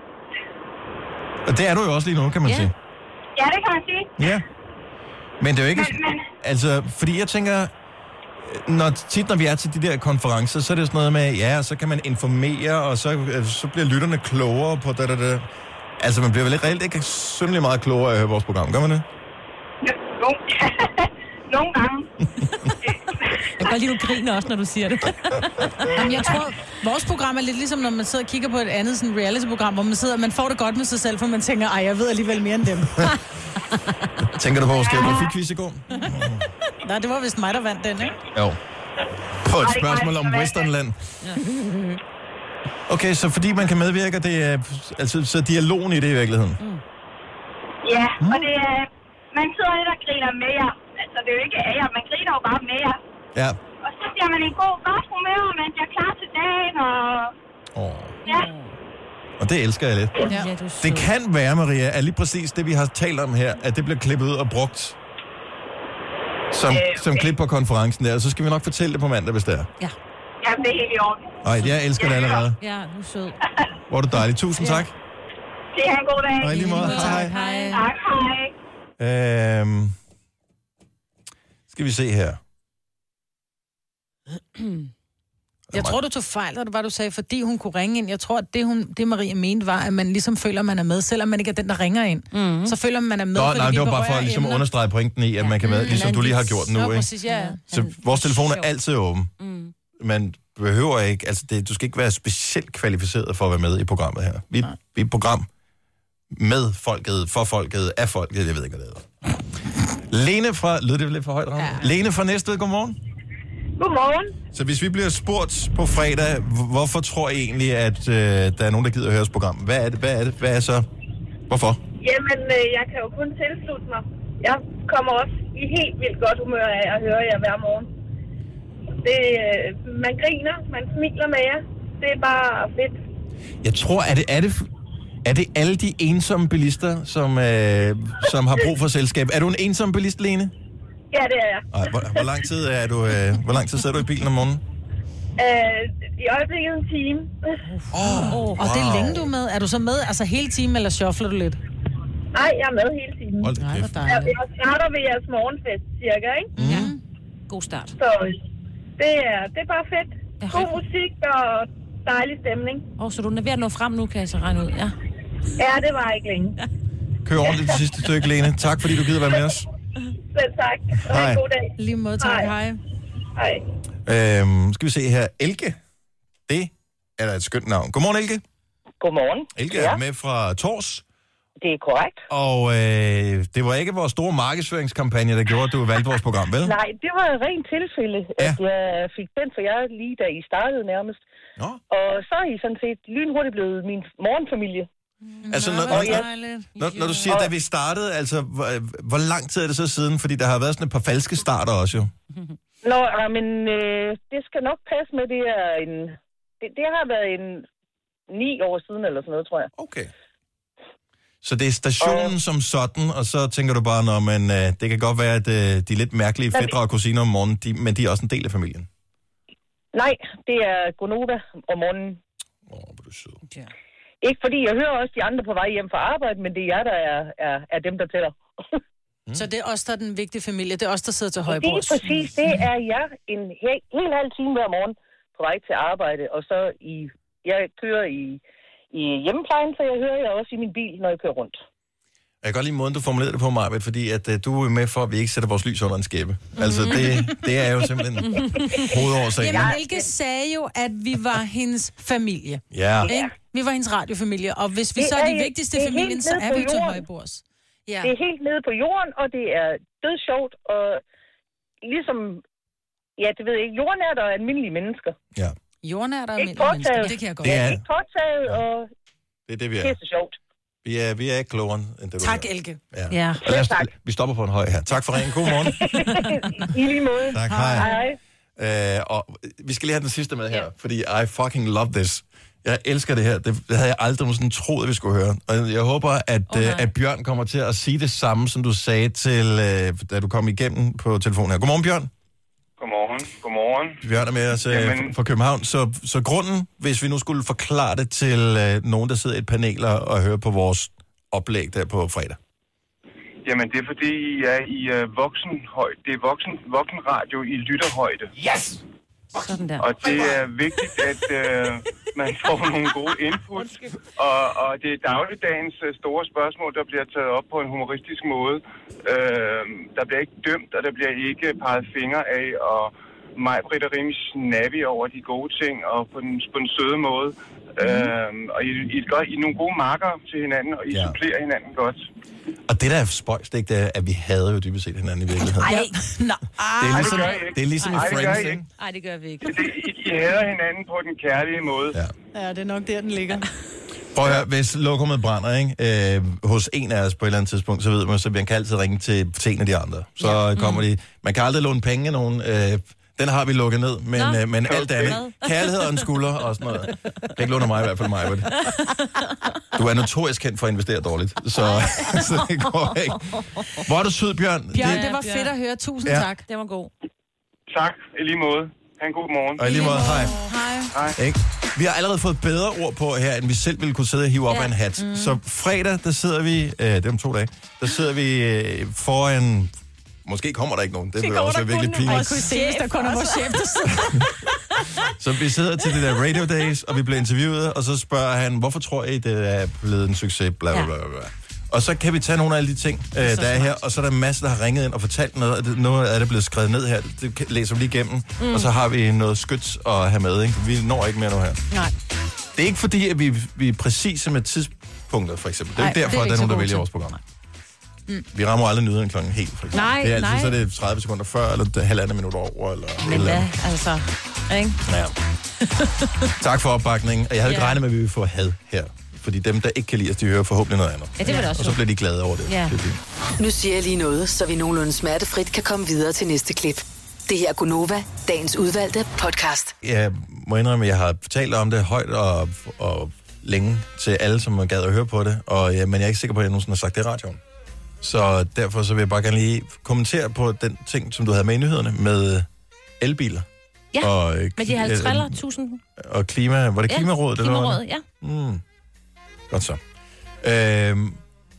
Og det er du jo også lige nu, kan man ja. sige. Ja, det kan man sige. Ja. Men det er jo ikke... Men, men... Altså, fordi jeg tænker... Når, tit når vi er til de der konferencer, så er det sådan noget med, ja, så kan man informere, og så, så bliver lytterne klogere på det, det, det. Altså, man bliver vel ikke reelt ikke synderligt meget klogere af at høre vores program, gør man det? Ja, no. Nogle gange. Jeg kan godt lide, du griner også, når du siger det. Jamen, jeg tror, vores program er lidt ligesom, når man sidder og kigger på et andet sådan reality-program, hvor man sidder, man får det godt med sig selv, for man tænker, ej, jeg ved alligevel mere end dem. Tænker du på vores geografikquiz i går? Nej, det var vist mig, der vandt den, ikke? Jo. På et spørgsmål om Westernland. Okay, så fordi man kan medvirke, det er altså så dialogen i det i virkeligheden? Mm. Ja, og det er, man sidder lidt og griner med jer. så det er jo ikke af jer. Man griner jo bare med jer. Ja. Og så bliver man i god godt humør, og man bliver klar til dagen, og... Oh. Ja. Og det elsker jeg lidt. Ja. Det kan være, Maria, at lige præcis det, vi har talt om her, at det bliver klippet ud og brugt som, øh, som klip på konferencen der. Og så skal vi nok fortælle det på mandag, hvis det er. Ja. Ja, det er helt i orden. Ej, jeg elsker det allerede. Ja, du er sød. Hvor er du dejlig. Tusind tak. Det er en god dag. Og i lige måde. Hej. Hej. Tak, hej. Øhm, skal vi se her. Jeg tror, du tog fejl, da det var, du sagde, fordi hun kunne ringe ind. Jeg tror, at det, hun, det Maria mente, var, at man ligesom føler, at man er med, selvom man ikke er den, der ringer ind. Mm-hmm. Så føler man, man er med, Nå, fordi nej, vi det var bare for at berører ligesom emner. understrege pointen i, at man kan med, ligesom du lige har gjort nu, Nå, ikke? præcis, ja. Så vores telefon er altid åben. Mm. Man behøver ikke, altså det, du skal ikke være specielt kvalificeret for at være med i programmet her. Vi, vi er et program med folket, for folket, af folket, jeg ved ikke, hvad det hedder. Lene fra, lød det lidt for højt, ja. Lene fra Næstved, godmorgen. Godmorgen. Så hvis vi bliver spurgt på fredag, hvorfor tror I egentlig, at øh, der er nogen, der gider at høre os program? Hvad er det? Hvad er det? Hvad er så? Hvorfor? Jamen, øh, jeg kan jo kun tilslutte mig. Jeg kommer også i helt vildt godt humør af at høre jer hver morgen. Det, øh, man griner, man smiler med jer. Det er bare fedt. Jeg tror, er det, er det, er det alle de ensomme bilister, som, øh, som har brug for selskab? Er du en ensom bilist, Lene? Ja, det er jeg. Ej, hvor, hvor lang tid er du? Øh, hvor lang tid sidder du i bilen om morgenen? Øh, I øjeblikket en time. Oh, oh, wow. Og det er længe, du er med. Er du så med altså hele timen, eller shuffler du lidt? Nej, jeg er med hele timen. Hold da kæft. Ja, jeg starter ved jeres morgenfest, cirka, ikke? Mm. Ja. God start. Så det er, det er bare fedt. God musik og dejlig stemning. Åh, oh, så du er ved at nå frem nu, kan jeg så regne ud, ja? Ja, det var ikke længe. Kør ordentligt det sidste stykke, Lene. Tak, fordi du gider være med os. Selv tak. Og Hej. en god dag. Lige måde, tak. Hej. Hej. Øhm, skal vi se her. Elke. Det er da et skønt navn. Godmorgen, Elke. Godmorgen. Elke er med fra Tors. Det er korrekt. Og øh, det var ikke vores store markedsføringskampagne, der gjorde, at du valgte vores program, vel? Nej, det var et rent tilfælde, ja. at jeg fik den for jer lige da I startede nærmest. Nå. Og så er I sådan set lynhurtigt blevet min morgenfamilie. Altså, når, når, når, når, når du siger, da vi startede, altså, hvor, hvor lang tid er det så siden? Fordi der har været sådan et par falske starter også, jo. Nå, men øh, det skal nok passe med, det er en... Det, det har været en ni år siden, eller sådan noget, tror jeg. Okay. Så det er stationen og, som sådan, og så tænker du bare, når man, øh, det kan godt være, at øh, de lidt mærkelige fædre og kusiner om morgenen, de, men de er også en del af familien. Nej, det er Gonova om morgenen. Åh, oh, hvor er du sød. Ja. Ikke fordi jeg hører også de andre på vej hjem fra arbejde, men det er jer, der er, er, er dem, der tæller. Mm. Så det er os, der er den vigtige familie. Det er os, der sidder til højbords. Det er præcis. Det er jeg en helt, helt halv time hver morgen på vej til arbejde. Og så i, jeg kører i, i hjemmeplejen, så jeg hører jeg også i min bil, når jeg kører rundt. Jeg kan godt lide måden, du formulerede det på, Maj-Brit, fordi at, uh, du er med for, at vi ikke sætter vores lys under en skæbe. Mm. Altså, det, det er jo simpelthen hovedårsagen. Jamen, Elke sagde jo, at vi var hendes familie. Ja. Ikke? Vi var hendes radiofamilie, og hvis vi Det så er er- de vigtigste det er familien, helt så nede er på vi til jorden. højbords. Ja. Det er helt nede på jorden, og det er dødsjovt, og ligesom, ja, det ved jeg ikke, jordnært og almindelige mennesker. Ja. Jordnært og Ikke almindelige mennesker. påtaget. Det kan jeg godt. Det Ja, er- ikke påtaget, og Det er det, vi det er. er så sjovt. Vi er, vi er ikke klogere end det, du Tak, er. Elke. Ja. Ja. Og lad os, vi stopper på en høj her. Tak for ringen. God morgen. I lige måde. Tak, hej. Hej. Øh, og vi skal lige have den sidste med her, fordi I fucking love this. Jeg elsker det her. Det, det havde jeg aldrig nogensinde troet, vi skulle høre. Og jeg håber, at, oh, øh, at Bjørn kommer til at sige det samme, som du sagde til, øh, da du kom igennem på telefonen her. Godmorgen, Bjørn. Godmorgen. Godmorgen. Bjørn er med os øh, Jamen- fra København. Så, så grunden, hvis vi nu skulle forklare det til øh, nogen, der sidder i et panel og, og hører på vores oplæg der på fredag. Jamen, det er fordi, I er i uh, voksenhøjde. Det er voksen, voksenradio i lytterhøjde. Yes! Sådan der. Og det er vigtigt, at uh, man får nogle gode input. Og, og det er dagligdagens uh, store spørgsmål, der bliver taget op på en humoristisk måde. Uh, der bliver ikke dømt, og der bliver ikke peget fingre af, og Maj-Brit er rimelig snappy over de gode ting, og på den, på den søde måde. Mm. Uh, og I, I, I, I er nogle gode marker til hinanden, og I Ja. supplerer hinanden godt. Og det, der er spøjst, ikke, det er, at vi hader jo dybest set hinanden i virkeligheden. Ej, Nå, Det er ligesom, det gør I ikke. det er ligesom i Ej, det gør Friends, I ikke? Ej, det gør vi ikke. Det, I, I hader hinanden på den kærlige måde. Ja. Ja, det er nok der, den ligger. Prøv at høre, hvis lokummet brænder, ikke? Øh, hos en af os på et eller andet tidspunkt, så ved man, så man kan altid ringe til, til en af de andre. Så ja. kommer mm. de... Man kan aldrig låne penge af nogen. Øh, den har vi lukket ned, men, øh, men alt andet. Kærlighed og en skulder og sådan noget. Kan ikke låne mig i hvert fald mig. Du er notorisk kendt for at investere dårligt, så, så det går ikke. Hvor er du sød, Bjørn? Bjørn, det, det var fedt at høre. Tusind ja. tak. Det var god. Tak, i lige måde. Ha' en god morgen. Og i lige måde, hej. Hej. Hej. Ikke? Vi har allerede fået bedre ord på her, end vi selv ville kunne sidde og hive op ja. af en hat. Mm. Så fredag, der sidder vi, øh, det er om to dage, der sidder vi øh, foran, måske kommer der ikke nogen, det vil også være virkelig pinligt. Jeg kunne se, hvis der kun er vores chef, der sidder. Så vi sidder til det der Radio Days, og vi bliver interviewet, og så spørger han, hvorfor tror I, det er blevet en succes, bla bla bla bla. Og så kan vi tage nogle af alle de ting, øh, der er her, og så er der masser, der har ringet ind og fortalt noget, og det, noget af det er blevet skrevet ned her. Det læser vi lige igennem, mm. og så har vi noget skyts at have med, ikke? Vi når ikke mere nu her. Nej. Det er ikke fordi, at vi, vi er præcise med tidspunkter, for eksempel. Det er ikke derfor, at der er nogen, der vælger vores program. Mm. Vi rammer aldrig nyheden klokken helt, for eksempel. Nej, det er altid, nej. så er det tredive sekunder før, eller halvandet minut over, eller... Men eller da, altså... Ikke? Ja. Tak for opbakningen. Og jeg havde ikke Ja. regnet med, at vi ville få had her. Fordi dem, der ikke kan lide os, de hører forhåbentlig noget andet. Ja, det var det også. Og så bliver de glade over det. Ja. det, det. Nu siger jeg lige noget, så vi nogenlunde smertefrit kan komme videre til næste klip. Det her er Gunova, dagens udvalgte podcast. Jeg må indrømme, at jeg har talt om det højt og, og længe til alle, som gad at høre på det. Og, ja, men jeg er ikke sikker på, at jeg nogensinde har sagt det i radioen. Så derfor så vil jeg bare gerne lige kommentere på den ting, som du havde med i nyhederne med elbiler. Ja, og, øh, med de halvtreds tusind. Og klima, var det ja, Klimarådet? Klimarådet, ja. Mm. Godt så. Øhm,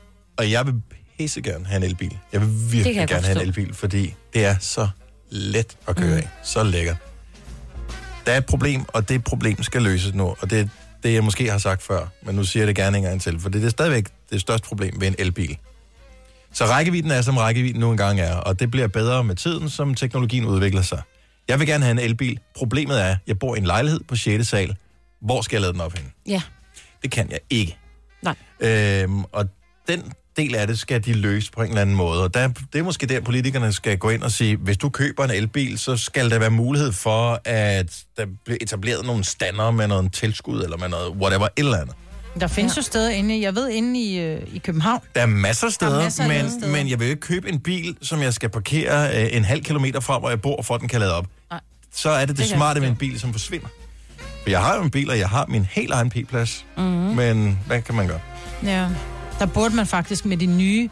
og jeg vil pisse gerne have en elbil. Jeg vil virkelig jeg gerne have en elbil, fordi det er så let at køre mm. af. Så lækkert. Der er et problem, og det problem skal løses nu. Og det er det, jeg måske har sagt før, men nu siger jeg det gerne en gang til, for det er stadigvæk det største problem ved en elbil. Så rækkevidden er, som rækkevidden nu engang er, og det bliver bedre med tiden, som teknologien udvikler sig. Jeg vil gerne have en elbil. Problemet er, at jeg bor i en lejlighed på sjette sal. Hvor skal jeg lade den op henne? Ja. Det kan jeg ikke. Nej. Øhm, og den del af det skal de løse på en eller anden måde. Og der, det er måske der, politikerne skal gå ind og sige, hvis du køber en elbil, så skal der være mulighed for, at der bliver etableret nogle stander med noget tilskud, eller med noget whatever, et eller andet. Der findes ja. jo steder inde, jeg ved, inde i, øh, i København. Der er masser af steder, masser af men, steder. men jeg vil jo ikke købe en bil, som jeg skal parkere øh, en halv kilometer fra, hvor jeg bor, for at den kan lade op. Nej. Så er det det, Det kan smarte jeg med en bil, som forsvinder. For jeg har jo en bil, og jeg har min helt egen p-plads. Mm-hmm. Men hvad kan man gøre? Ja, der burde man faktisk med de nye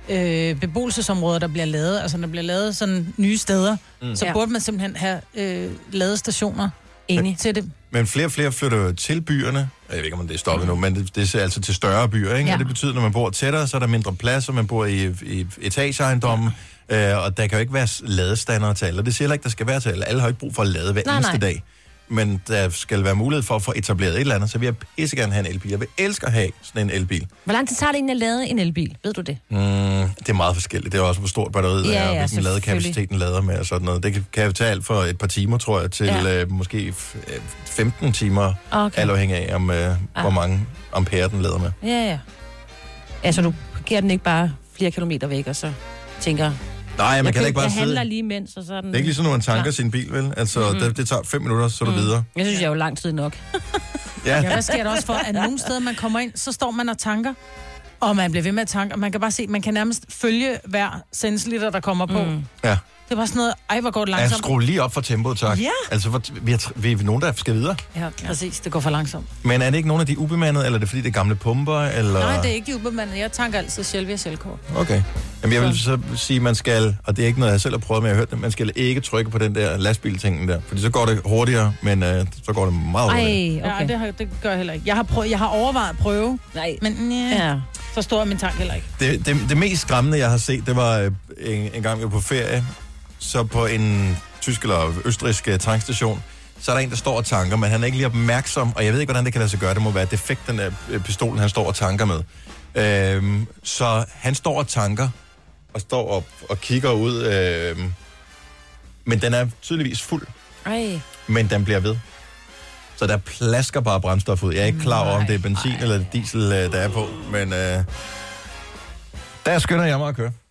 øh, beboelsesområder, der bliver lavet, altså der bliver lavet sådan nye steder, mm. så Ja. burde man simpelthen have øh, ladestationer inde til det. Men flere og flere flytter jo til byerne. Jeg ved ikke, om det er stoppet nu, men det, det er altså til større byer, ikke? Ja. Og det betyder, når man bor tættere, så er der mindre plads, og man bor i, i etageejendommen, ja. øh, og der kan jo ikke være ladestander til alle. Og det siger heller ikke, der skal være til alle. Alle har ikke brug for at lade hver Nej, eneste nej. dag. Men der skal være mulighed for at få etableret et eller andet, så vil jeg pisse gerne have en elbil. Jeg vil elske at have sådan en elbil. Hvor lang tid tager det egentlig at lade en elbil? Ved du det? Mm, det er meget forskelligt. Det er også, hvor stort batteriet Ja, er, og ja, hvilken ladekapaciteten lader med og sådan noget. Det kan, kan jo tage alt fra et par timer, tror jeg, til Ja. øh, måske f- øh, femten timer, Okay. alt afhængig af, om, øh, Ah. hvor mange ampere den lader med. Ja, ja. Altså, du parkerer den ikke bare flere kilometer væk, og så tænker... Nej, man jeg kan da ikke bare jeg sidde... handler lige imens, og så er den... Det er ikke ligesom, når man tanker klar. sin bil, vel? Altså, Mhm. mm-hmm. det, det tager fem minutter, så er du Mm. videre. Jeg synes, jeg er jo lang tid nok. Ja. Ja, hvad sker der også for, at nogle steder, man kommer ind, så står man og tanker, og man bliver ved med at tanke, og man kan bare se, man kan nærmest følge hver centiliter, der kommer på. Mm. Ja. Det var sådan noget, ej, hvor går det Jeg langsomt. skruer lige op for tempoet, tak. Ja. Altså, hvor, vi, er, vi er nogen, der skal videre. Ja, præcis, det går for langsomt. Men er det ikke nogen af de ubemandede, eller er det fordi, det er gamle pumper, eller... Nej, det er ikke de ubemandede. Jeg tanker altid selv via selvkort. Okay. Jamen, jeg vil så sige, at man skal, og det er ikke noget, jeg selv har prøvet, men jeg har hørt det, man skal ikke trykke på den der lastbiltingen der, fordi så går det hurtigere, men øh, så går det meget hurtigere. Ej, okay. Ja, det, har, det gør jeg heller ikke. Jeg har, prøvet, jeg har overvejet at prøve, Nej. men næh, Ja. så stor er min tank heller ikke. Det, det, det mest skræmmende, jeg har set, det var øh, en, en gang, vi var på ferie, så på en tysk eller østrigsk øh, tankstation, så er der en, der står og tanker, men han er ikke lige opmærksom, og jeg ved ikke, hvordan det kan lade sig gøre. Det må være defekt, den der øh, pistolen, han står og tanker med. Øhm, så han står og tanker, og står op og kigger ud, øh, men den er tydeligvis fuld, Ej. men den bliver ved. Så der plasker bare brændstof ud. Jeg er ikke klar over, om det er benzin ej. eller diesel, øh, der er på, men øh, der skynder jeg mig at køre.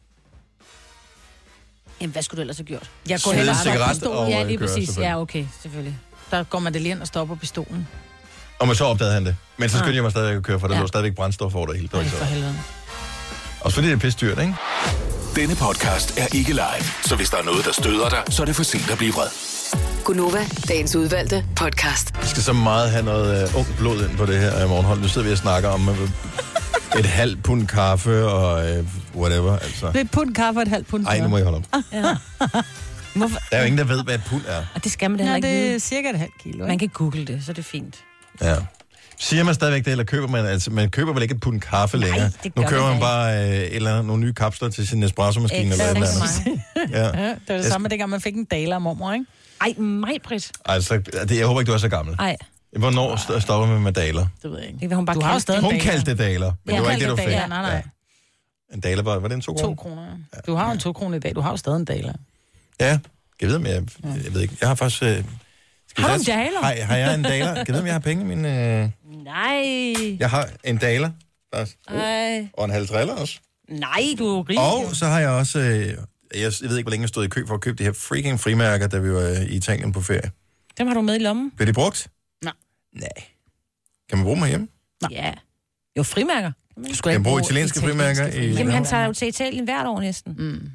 Jamen, hvad skulle du ellers have gjort? Jeg går Smide heller cigaret aldrig på pistolen. og Ja, lige køre, præcis. selvfølgelig. Ja, okay, selvfølgelig. Der går man det lige ind og stopper pistolen. Og men så opdagede han det. Men så skyndte jeg mig stadigvæk at køre, for der ja. lå stadigvæk brændstof over det hele. Ej, for helvede. Også fordi det er pisse dyrt, ikke? Denne podcast er ikke live, så hvis der er noget, der støder dig, så er det for sent at blive vred. Gunova, dagens udvalgte podcast. Vi skal så meget have noget uh, ung blod ind på det her uh, morgenhold. Nu sidder vi og snakker om uh, et halvt pund kaffe og uh, whatever. Altså. Det er et pund kaffe og et halvt pund Ej, nu må jeg holde op. Ja. Hvorfor? Der er jo ingen, der ved, hvad et pund er. Og det skal man da ja, heller det ikke er vide. cirka et halvt kilo. Ikke? Man kan google det, så er det fint. Ja. Siger man stadigvæk det, eller køber man, altså man køber vel ikke et pund kaffe Nej, længere? Nu køber man, man bare øh, et eller andet, nogle nye kapsler til sin espresso-maskine eller et eller andet. Ja. Ja, det var det samme, dengang man fik en daler af mormor, ikke? Ej, mig, Britt. Altså, det, jeg håber ikke, du er så gammel. Nej. Hvornår st- stopper man med daler? Det ved jeg ikke. Det hun bare du har jo stadig Hun daler. kaldte det daler, men ja, det var ikke det, du fik. Ja, nej, nej. Ja. En daler var, var det en to kroner? To kroner, ja. Du har jo en to kroner i dag, du har jo stadig en daler. Ja, jeg ved, men jeg, jeg ved ikke. Jeg har faktisk... Øh, har du en daler? Har, har jeg en daler? Jeg ved, om jeg har penge i min... Øh... Nej. Jeg har en daler, faktisk. Ej. Og en halv triller også. Nej, du er rig. Og så har jeg også... Øh, jeg, jeg ved ikke, hvor længe jeg stod i kø for at købe de her freaking frimærker, da vi var øh, i Italien på ferie. Dem har du med i lommen? Bliver de brugt? Nej. Nej. Kan man bruge dem herhjemme? Nej. Ja. Jo, frimærker. Du skal kan bruge italienske frimærker i... Jamen, han tager jo til Italien hvert år næsten. Mm.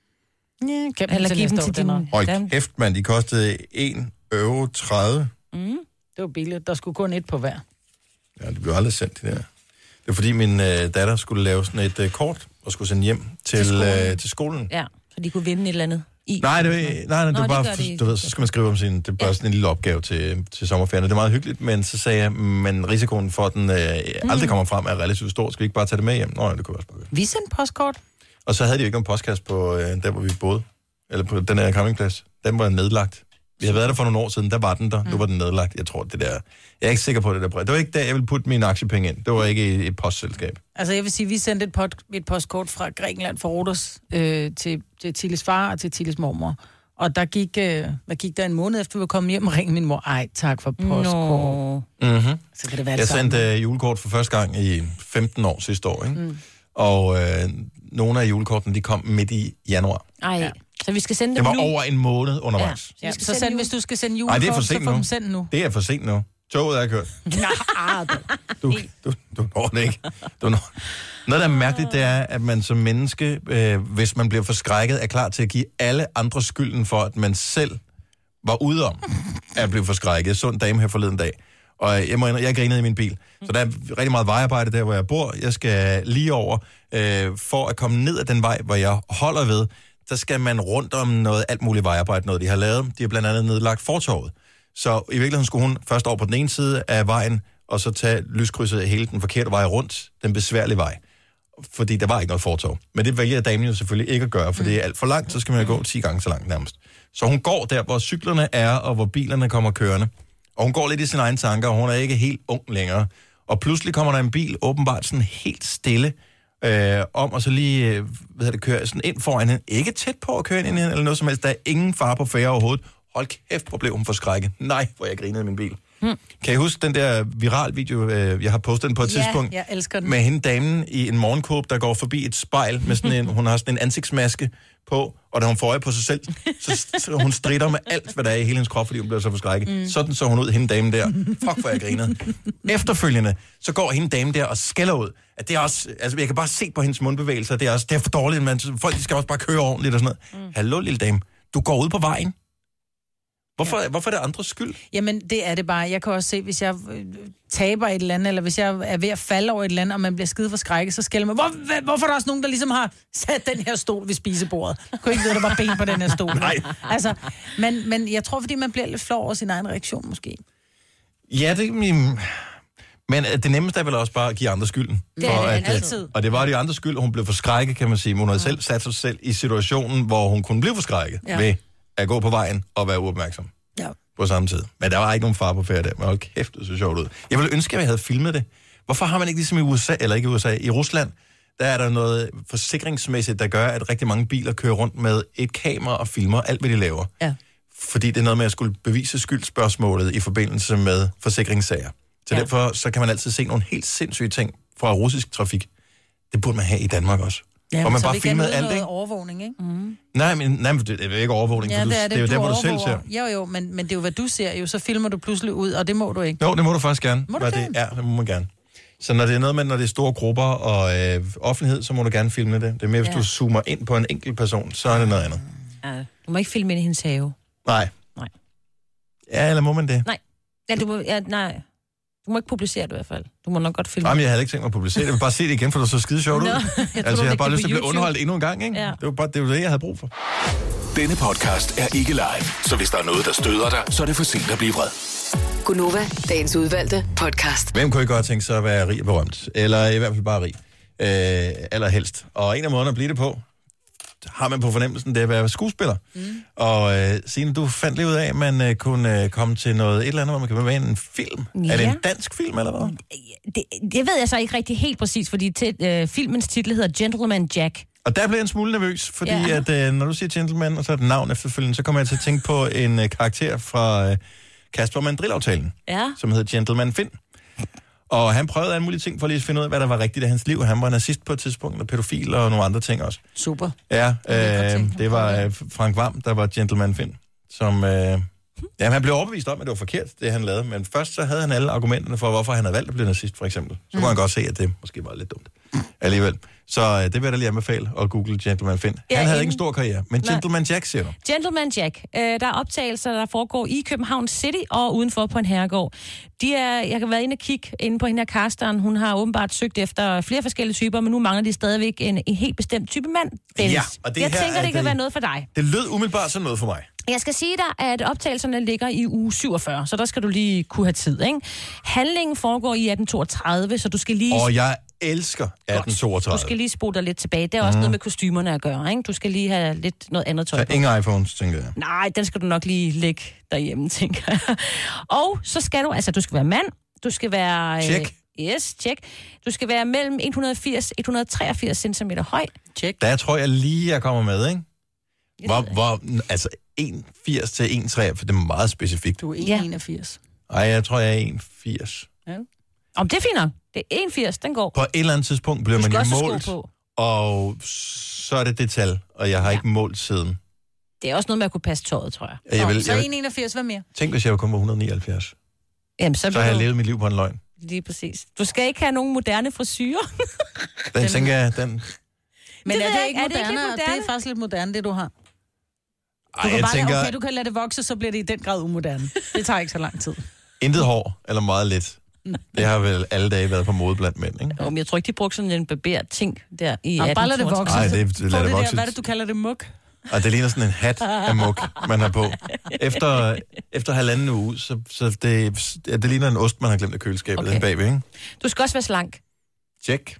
Ja, kan Eller give dem til din... Hold kæft, mand. De kostede en euro tredive. Mm. Det var billigt. Der skulle kun et på hver. Ja, det blev aldrig sendt, det der. Det var fordi min øh, datter skulle lave sådan et øh, kort og skulle sende hjem til, til, skolen. Øh, til skolen. Ja, så de kunne vinde et eller andet i. Nej, det, nej, nej, det Nå, var bare, de det du ved, så skal man skrive om sin, det er bare ja. sådan en lille opgave til, til sommerferien. Det er meget hyggeligt, men så sagde jeg, men risikoen for, at den øh, mm. aldrig kommer frem, er relativt stor. Skal vi ikke bare tage det med hjem? Nå, ja, det kunne vi også bare gøre. Vi sendte postkort. Og så havde de jo ikke nogen postkasse på øh, der, hvor vi boede. Eller på den her campingplads. Den var nedlagt. Vi havde været der for nogle år siden, der var den der. Mm. Nu var den nedlagt. Jeg tror, det der... Jeg er ikke sikker på det der brev. Det var ikke der, jeg ville putte mine aktiepenge ind. Det var ikke et, et postselskab. Altså, jeg vil sige, vi sendte et, pot, et postkort fra Grækenland fra Rhodos øh, til, til Tilles far og til Tilles mormor. Og der gik, øh, der gik der en måned efter, vi var kommet hjem og ringede min mor. Ej, tak for postkort. No. Mm-hmm. Så kan det være jeg sendte uh, julekort for første gang i femten år sidste år, ikke? Mm. Og øh, nogle af julekortene, de kom midt i januar. Ej, ja. Så vi skal sende dem nu. Det var over en måned undervejs. Ja. Ja. Så, så send, hvis du skal sende julekort, Ej, det er for sent så får nu. dem sendt nu. Det er for sent nu. Toget er kørt. Nej, du, du, du når det ikke. Du når. Noget, der er mærkeligt, det er, at man som menneske, øh, hvis man bliver forskrækket, er klar til at give alle andre skylden for, at man selv var ude om at blive forskrækket. Jeg så en dame her forleden dag, og jeg, må, jeg grinede i min bil. Så der er rigtig meget vejarbejde der, hvor jeg bor. Jeg skal lige over, øh, for at komme ned ad den vej, hvor jeg holder ved, så skal man rundt om noget alt muligt vejarbejde, noget de har lavet. De har blandt andet nedlagt fortovet. Så i virkeligheden skulle hun først over på den ene side af vejen, og så tage lyskrydset hele den forkerte vej rundt, den besværlige vej. Fordi der var ikke noget fortov. Men det vælger damen jo selvfølgelig ikke at gøre, for det er alt for langt, så skal man jo gå ti gange så langt nærmest. Så hun går der, hvor cyklerne er, og hvor bilerne kommer kørende. Og hun går lidt i sine egne tanker, og hun er ikke helt ung længere. Og pludselig kommer der en bil, åbenbart sådan helt stille, øh, om og så lige, øh, hvad det, kører sådan ind foran hende. Ikke tæt på at køre ind i hende, eller noget som helst. Der er ingen fare på færre overhovedet. Hold kæft, hvor blev hun forskrækket. Nej, hvor jeg grinede i min bil. Hmm. Kan I huske den der viral video, øh, jeg har postet den på et ja, tidspunkt? jeg elsker den. Med hende damen i en morgenkåb, der går forbi et spejl med sådan en, hun har sådan en ansigtsmaske på, og da hun får øje på sig selv, så, så hun stritter med alt, hvad der er i hele hendes krop, fordi hun bliver så forskrækket. Mm. Sådan så hun ud, hende dame der. Fuck, hvor jeg grinede. Efterfølgende, så går hende dame der og skælder ud. At det er også, altså jeg kan bare se på hendes mundbevægelser, det er også, det er for dårligt, man, folk de skal også bare køre ordentligt og sådan noget. Mm. Hallo, lille dame, du går ud på vejen. Hvorfor, ja. hvorfor er det andres skyld? Jamen, det er det bare. Jeg kan også se, hvis jeg taber et eller andet, eller hvis jeg er ved at falde over et eller andet, og man bliver skide for skrækket, så skælder man. Hvor, hvorfor er der også nogen, der ligesom har sat den her stol ved spisebordet? Jeg kunne ikke vide, at der var ben på den her stol. Nej. Altså, men, men jeg tror, fordi man bliver lidt flov over sin egen reaktion, måske. Ja, det er min... Men det nemmeste er vel også bare at give andre skylden. Det er det altid. Og det var de andre skyld, hun blev forskrækket, kan man sige. Hun havde selv sat sig selv i situationen, hvor hun kunne blive forskrækket ja. ved at gå på vejen og være uopmærksom. Ja. På samme tid. Men der var ikke nogen far på ferie der. Men hold kæft, det så sjovt ud. Jeg ville ønske, at jeg havde filmet det. Hvorfor har man ikke ligesom i U S A, eller ikke i U S A, i Rusland, der er der noget forsikringsmæssigt, der gør, at rigtig mange biler kører rundt med et kamera og filmer alt, hvad de laver. Ja. Fordi det er noget med at skulle bevise skyldspørgsmålet i forbindelse med forsikringssager. Så ja. derfor så kan man altid se nogle helt sindssyge ting fra russisk trafik. Det burde man have i Danmark også. Ja, hvor man så bare vi kan filmede nyde alt, noget ikke? overvågning, ikke? Mm. Nej, men, nej, men det er jo ikke overvågning, Ja, for du, det er det. det er jo du der, hvor du selv overvåger. ser. Jo, jo, men, men det er jo, hvad du ser jo. Så filmer du pludselig ud, og det må du ikke. Jo, det må du faktisk gerne. Må du Hvad det er, det må man gerne. Så når det er noget med, når det er store grupper og øh, offentlighed, så må du gerne filme det. Det er mere, hvis Ja. du zoomer ind på en enkelt person, så er det noget andet. Ja, du må ikke filme ind i hendes have. Nej. Nej. Ja, eller må man det? Nej. Ja, du må, ja, nej. Du må ikke publicere det i hvert fald. Du må nok godt filme. Nej, men jeg havde ikke tænkt mig at publicere det. Jeg vil bare se det igen, for det så skide sjovt ud. Nå, jeg altså, troede, jeg har det bare gik lyst på til at blive YouTube. underholdt endnu en gang, ikke? Ja. Det var bare det, var det, jeg havde brug for. Denne podcast er ikke live, så hvis der er noget, der støder dig, så er det for sent at blive vred. Gunova, dagens udvalgte podcast. Hvem kunne ikke godt tænke sig at være rig og berømt? Eller i hvert fald bare rig. Øh, allerhelst. Og en af måderne at blive det på, har man på fornemmelsen, det er at være skuespiller. Mm. Og øh, Signe, du fandt lige ud af, at man øh, kunne øh, komme til noget et eller andet, hvor man kan være med i en film. Ja. Er det en dansk film, eller hvad? Det, det ved jeg så ikke rigtig helt præcis, fordi til, øh, filmens titel hedder Gentleman Jack. Og der blev jeg en smule nervøs, fordi Ja. at, øh, når du siger gentleman, og så er et navn efterfølgende, så kommer jeg til at tænke på en øh, karakter fra øh, Kasper Mandrill-aftalen, Ja. som hedder Gentleman Finn. Og han prøvede alle mulige ting for lige at finde ud af, hvad der var rigtigt i hans liv. Han var nazist på et tidspunkt, og pædofil og nogle andre ting også. Super. Ja, øh, det var øh, Frank Hvam, der var Gentleman Finn, som... Øh, ja, han blev overbevist om, at det var forkert, det han lavede. Men først så havde han alle argumenterne for, hvorfor han havde valgt at blive nazist, for eksempel. Så mm. kunne han godt se, at det måske var lidt dumt alligevel. Så øh, det vil jeg da lige anbefale at google Gentleman Finn. Ja, Han havde inden- ikke en stor karriere, men Nej. Gentleman Jack, siger du. Gentleman Jack. Øh, der er optagelser, der foregår i København City og udenfor på en herregård. De er, jeg kan være inde og kigge inde på hende her Karsten. Hun har åbenbart søgt efter flere forskellige typer, men nu mangler de stadigvæk en, en helt bestemt type mand. Dennis. Ja, og det jeg her tænker, er det kan det- være noget for dig. Det lød umiddelbart som noget for mig. Jeg skal sige dig, at optagelserne ligger i uge syvogfyrre, så der skal du lige kunne have tid, ikke? Handlingen foregår i atten toogtredive, så du skal lige... Og jeg elsker atten toogtredive. Du skal lige spole dig lidt tilbage. Det er også Mhm. noget med kostymerne at gøre, ikke? Du skal lige have lidt noget andet tøj Så på. ingen iPhones, tænker jeg. Nej, den skal du nok lige lægge derhjemme, tænker jeg. Og så skal du, altså du skal være mand, du skal være... Check. Øh, yes, check. Du skal være mellem et hundrede og firs til et hundrede og treogfirs centimeter høj. Check. Der tror jeg lige, jeg kommer med, ikke? Hvor, hvor, altså en komma firs til en komma tre, for det er meget specifikt. Du er en komma enogfirs. Ej, jeg tror, jeg er en komma firs. Ja. Om det er fint nok. Det er en komma firs, den går. På et eller andet tidspunkt bliver Du man skal jo også have målt, sko på. og så er det det tal, og jeg har ja. ikke målt siden. Det er også noget med at kunne passe tøjet, tror jeg. Jeg vil, Så jeg en vil, komma enogfirs, hvad mere? tænk, hvis jeg var kun på et hundrede og nioghalvfjerds. Jamen, så, Så bliver har jeg du- levet mit liv på en løgn. Lige præcis. Du skal ikke have nogen moderne frisyrer. Den, den tænker jeg, den... Men Det er ved det jeg ikke ikke. Er det ikke moderne? lidt Det moderne? er faktisk lidt moderne, det du har. Du Ej, kan jeg bare, tænker, okay, du kan lade det vokse, så bliver det i den grad umoderne. Det tager ikke så lang tid. intet hår, eller meget lidt. Det har vel alle dage været på mode blandt mænd, ikke? Jo, men jeg tror ikke, de brugte sådan en barberet ting der i Nå, bare lad det vokse. Nej, det- det- Få lad det der, vokse. hvad er det, du kalder det, muk? Og det ligner sådan en hat af muk, man har på. Efter, efter halvanden uge, så, så det, ja, det ligner en ost, man har glemt i køleskabet okay. Okay. Den bagved, ikke? Du skal også være slank. Tjek.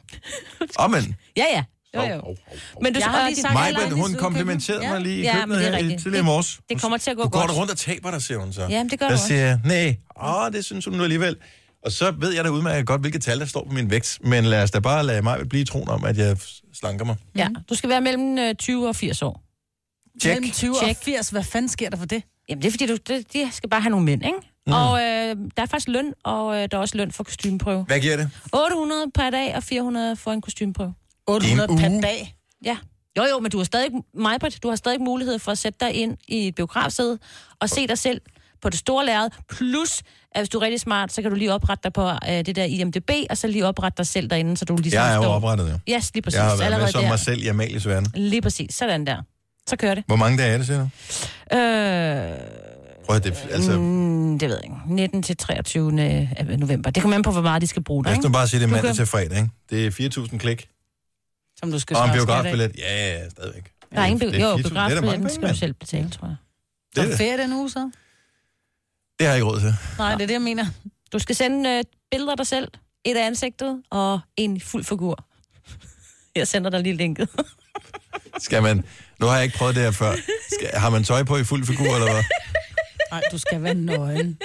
Åh, men... Ja, ja. Jo, jo. Men du Jeg skal har lige sagt, Majbert, hun komplimenterede mig lige i Ja, men køkkenet det er her i rigtigt. tidligere i morges. Det kommer til at gå Du går godt. der rundt og taber dig, siger hun så. Jamen, det gør Der du også. siger jeg, nej, åh, det synes hun nu alligevel. Og så ved jeg da udmærket godt, hvilke tal, der står på min vægt. Men lad os da bare lade mig blive i troen om, at jeg slanker mig. Ja, du skal være mellem øh, tyve og firs år. Check. Mellem tyve Check. og firs, hvad fanden sker der for det? Jamen, det er fordi, du, det, de skal bare have nogle mænd, ikke? Mm. Og øh, der er faktisk løn, og øh, der er også løn for kostymeprøve. Hvad giver det? otte hundrede per dag og fire hundrede for en kostymeprøve. otte hundrede En per uge? dag? Ja. Jo, jo, men du har stadig, Majbert, du har stadig mulighed for at sætte dig ind i et biografsæde og se dig selv på det store lærred. Plus, at hvis du er rigtig smart, så kan du lige oprette dig på øh, det der I M D B, og så lige oprette dig selv derinde, så du ligesom Jeg er jo står... oprettet, ja. Yes, lige præcis. Jeg har været med Allerede som der. mig selv i Amalies verden. Lige præcis. Sådan der. Så kører det. Hvor mange dage er det, siger du? Øh... Prøv at det, altså... Mm, det ved jeg ikke. nitten til treogtyvende november. Det kommer an på, hvor meget de skal bruge dig, Lad os ikke? nu bare sige, det er Du mandag kan- til fredag, ikke? Det er fire tusind klik. Som du skal Og en svare skat af. biografbillet. Ja, ja, stadigvæk. Der er ingen Det er bi- jo, fire tusind. Det er da mange biografbilletten penge, skal du mand. selv betale, tror jeg. Det er Så det. ferie den uge, så? Det har jeg ikke råd til. Nej, det er det, jeg mener. Du skal sende øh, billeder af dig selv, et af ansigtet og en fuld figur. Jeg sender dig lige linket. Skal man... Nu har jeg ikke prøvet det her før. Skal, har man tøj på i fuld figur, eller hvad? Nej, du skal være nøgen.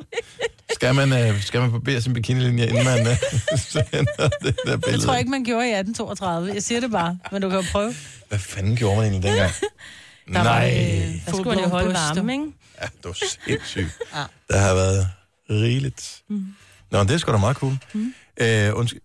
Skal man, øh, skal man barbere sin bikinilinje, inden man øh, sender det der billede? Det tror jeg ikke, man gjorde i atten toogtredive. Jeg siger det bare, men du kan jo prøve. Hvad fanden gjorde man egentlig dengang? Der var, Nej. øh, Der skulle man jo holde fodboldbryster. varme, ikke? Ja, det var sindssygt. Ja. Der har været rigeligt. Mm. Nå, det er sgu da meget cool. Mm. Øh, undskyld.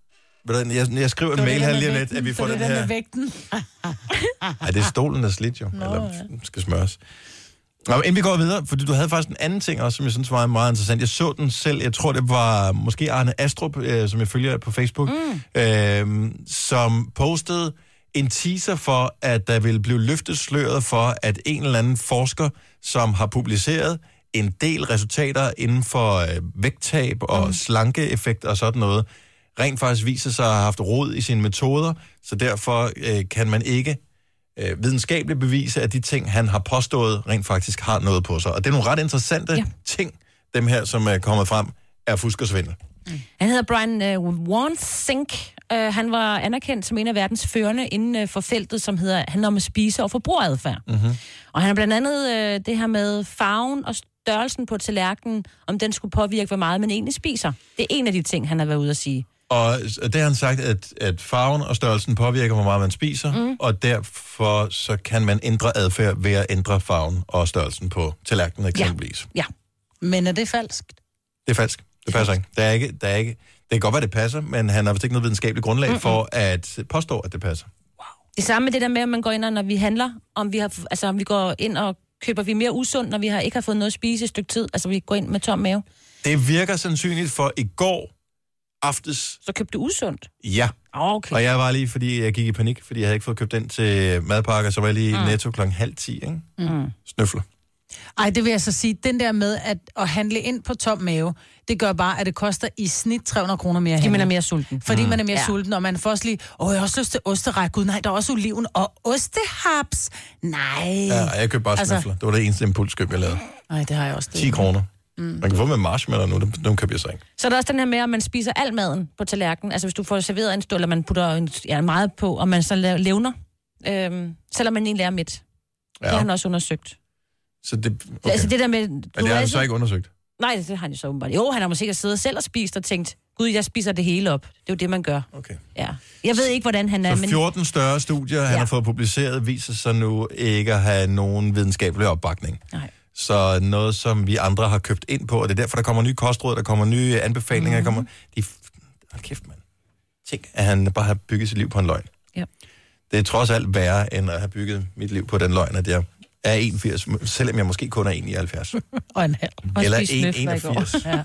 Jeg, jeg skriver en mail her lige lidt, at vi får den her... her... med vægten. Ej, det er stolen, der er slidt jo. Nå, Eller ja. skal smøres. Nå, inden vi går videre, fordi du havde faktisk en anden ting også, som jeg synes var meget interessant. Jeg så den selv, jeg tror det var måske Arne Astrup, øh, som jeg følger på Facebook, mm. øh, som postede en teaser for, at der ville blive løftet sløret for, at en eller anden forsker, som har publiceret en del resultater inden for øh, vægttab og mm. slankeeffekt og sådan noget, rent faktisk viser sig at have haft rod i sine metoder, så derfor øh, kan man ikke øh, videnskabeligt bevise, at de ting, han har påstået, rent faktisk har noget på sig. Og det er nogle ret interessante ja. ting, dem her, som er kommet frem, er fusk og svindel. Mm. Han hedder Brian øh, Wansink. Øh, han var anerkendt som en af verdens førende inden øh, for feltet, som hedder han om at spise og forbrugeradfærd. Mm-hmm. Og han har blandt andet øh, det her med farven og størrelsen på tallerkenen, om den skulle påvirke, hvor meget man egentlig spiser. Det er en af de ting, han har været ude at sige. Og det har han sagt, at, at farven og størrelsen påvirker, hvor meget man spiser, mm. og derfor så kan man ændre adfærd ved at ændre farven og størrelsen på tallerkenen eksempelvis. Ja. ja. Men er det falsk? Det er falsk. Det passer ikke. Der er ikke, der er ikke. Det kan godt være, det passer, men han har vist ikke noget videnskabeligt grundlag Mm-mm. for at påstå, at det passer. Wow. Det samme med det der med, at man går ind, og når vi handler, om vi, har, altså, om vi går ind og køber vi mere usundt, når vi har, ikke har fået noget at spise et stykke tid. Altså, vi går ind med tom mave. Det virker sandsynligt, for i går aftes... Så købte du usundt? Ja. Okay. Og jeg var lige, fordi jeg gik i panik, fordi jeg havde ikke fået købt den til madpakker, så var jeg lige mm. Netto klokken halv ti, ikke? Mm. Snøfler. Ej, det vil jeg så sige. Den der med at, at handle ind på tom mave, det gør bare, at det koster i snit tre hundrede kroner mere. Fordi man er mere sulten. Fordi mm. man er mere ja. sulten, og man får også lige, åh, jeg har også lyst til osteræk. Gud, nej, der er også oliven og ostehaps. Nej. Ja, jeg købte bare altså... snøfler. Det var det eneste impulskøb, jeg lavede. Nej, det har jeg også. Det. ti kroner. Mm. Man kan få med marshmallow nu, dem køber jeg så ikke. Så er der også den her med, at man spiser al maden på tallerkenen. Altså hvis du får serveret en stol, eller man putter en, ja, meget på, og man så levner, øhm, selvom man egentlig er midt. Ja. Det har han også undersøgt. Så det, okay. Altså det der med... Men det har han så ikke undersøgt? Nej, det har han jo så åbenbart. Jo, han har måske siddet selv og spist og tænkt, gud, jeg spiser det hele op. Det er jo det, man gør. Okay. Ja. Jeg ved ikke, hvordan han er, så fjorten men... større studier, han ja. har fået publiceret, viser sig nu ikke at have nogen videnskabelig opbakning. Nej. Så noget, som vi andre har købt ind på, og det er derfor, der kommer nye kostråd, der kommer nye anbefalinger, mm. der kommer... De... Hold kæft, mand. Tænk, at han bare har bygget sit liv på en løgn. Ja. Det er trods alt værre, end at have bygget mit liv på den løgn, at jeg er enogfirs, selvom jeg måske kun er en komma nioghalvfjerds. Og en halv. Eller en komma enogfirs. Ja.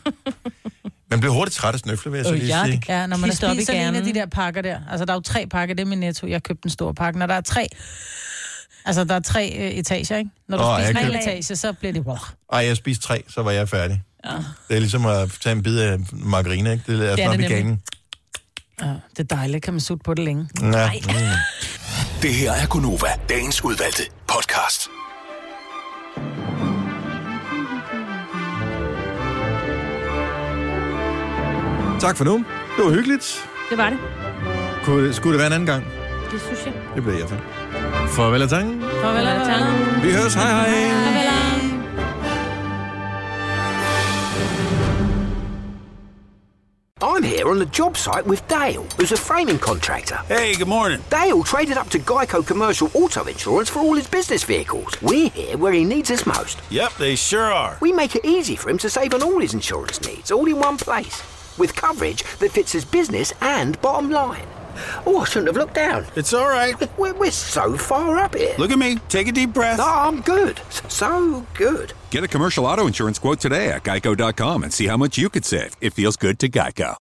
Man bliver hurtigt træt af snøfle, vil jeg så øh, lige ja, sige. Ja, når man har spist en af de der pakker der. Altså, der er jo tre pakker, det er min Netto. Jeg købte en stor pakke. Når der er tre... Altså, der er tre øh, etager, ikke? Når du oh, spiser tre køb... etager, så bliver det... Wow. Ej, jeg spiste tre, så var jeg færdig. Ja. Det er ligesom at tage en bid af margarine, ikke? Det er sådan op i ganen. Ja, det er dejligt. Kan man sutte på det længe. Ja. Mm. Det her er Gonova, dagens udvalgte podcast. Tak for nu. Det var hyggeligt. Det var det. Kunne, skulle det være en anden gang? Det synes jeg. Det bliver jeg til. Farvel og tak. Farvel og tak. Vi høres. Hej hej. Farvel. I'm here on the job site with Dale, who's a framing contractor. Hey, good morning. Dale traded up to Geico Commercial Auto Insurance for all his business vehicles. We're here where he needs us most. Yep, they sure are. We make it easy for him to save on all his insurance needs, all in one place, with coverage that fits his business and bottom line. Oh, I shouldn't have looked down. It's all right. We're, we're so far up here. Look at me. Take a deep breath. No, I'm good. So good. Get a commercial auto insurance quote today at geico dot com and see how much you could save. It feels good to Geico.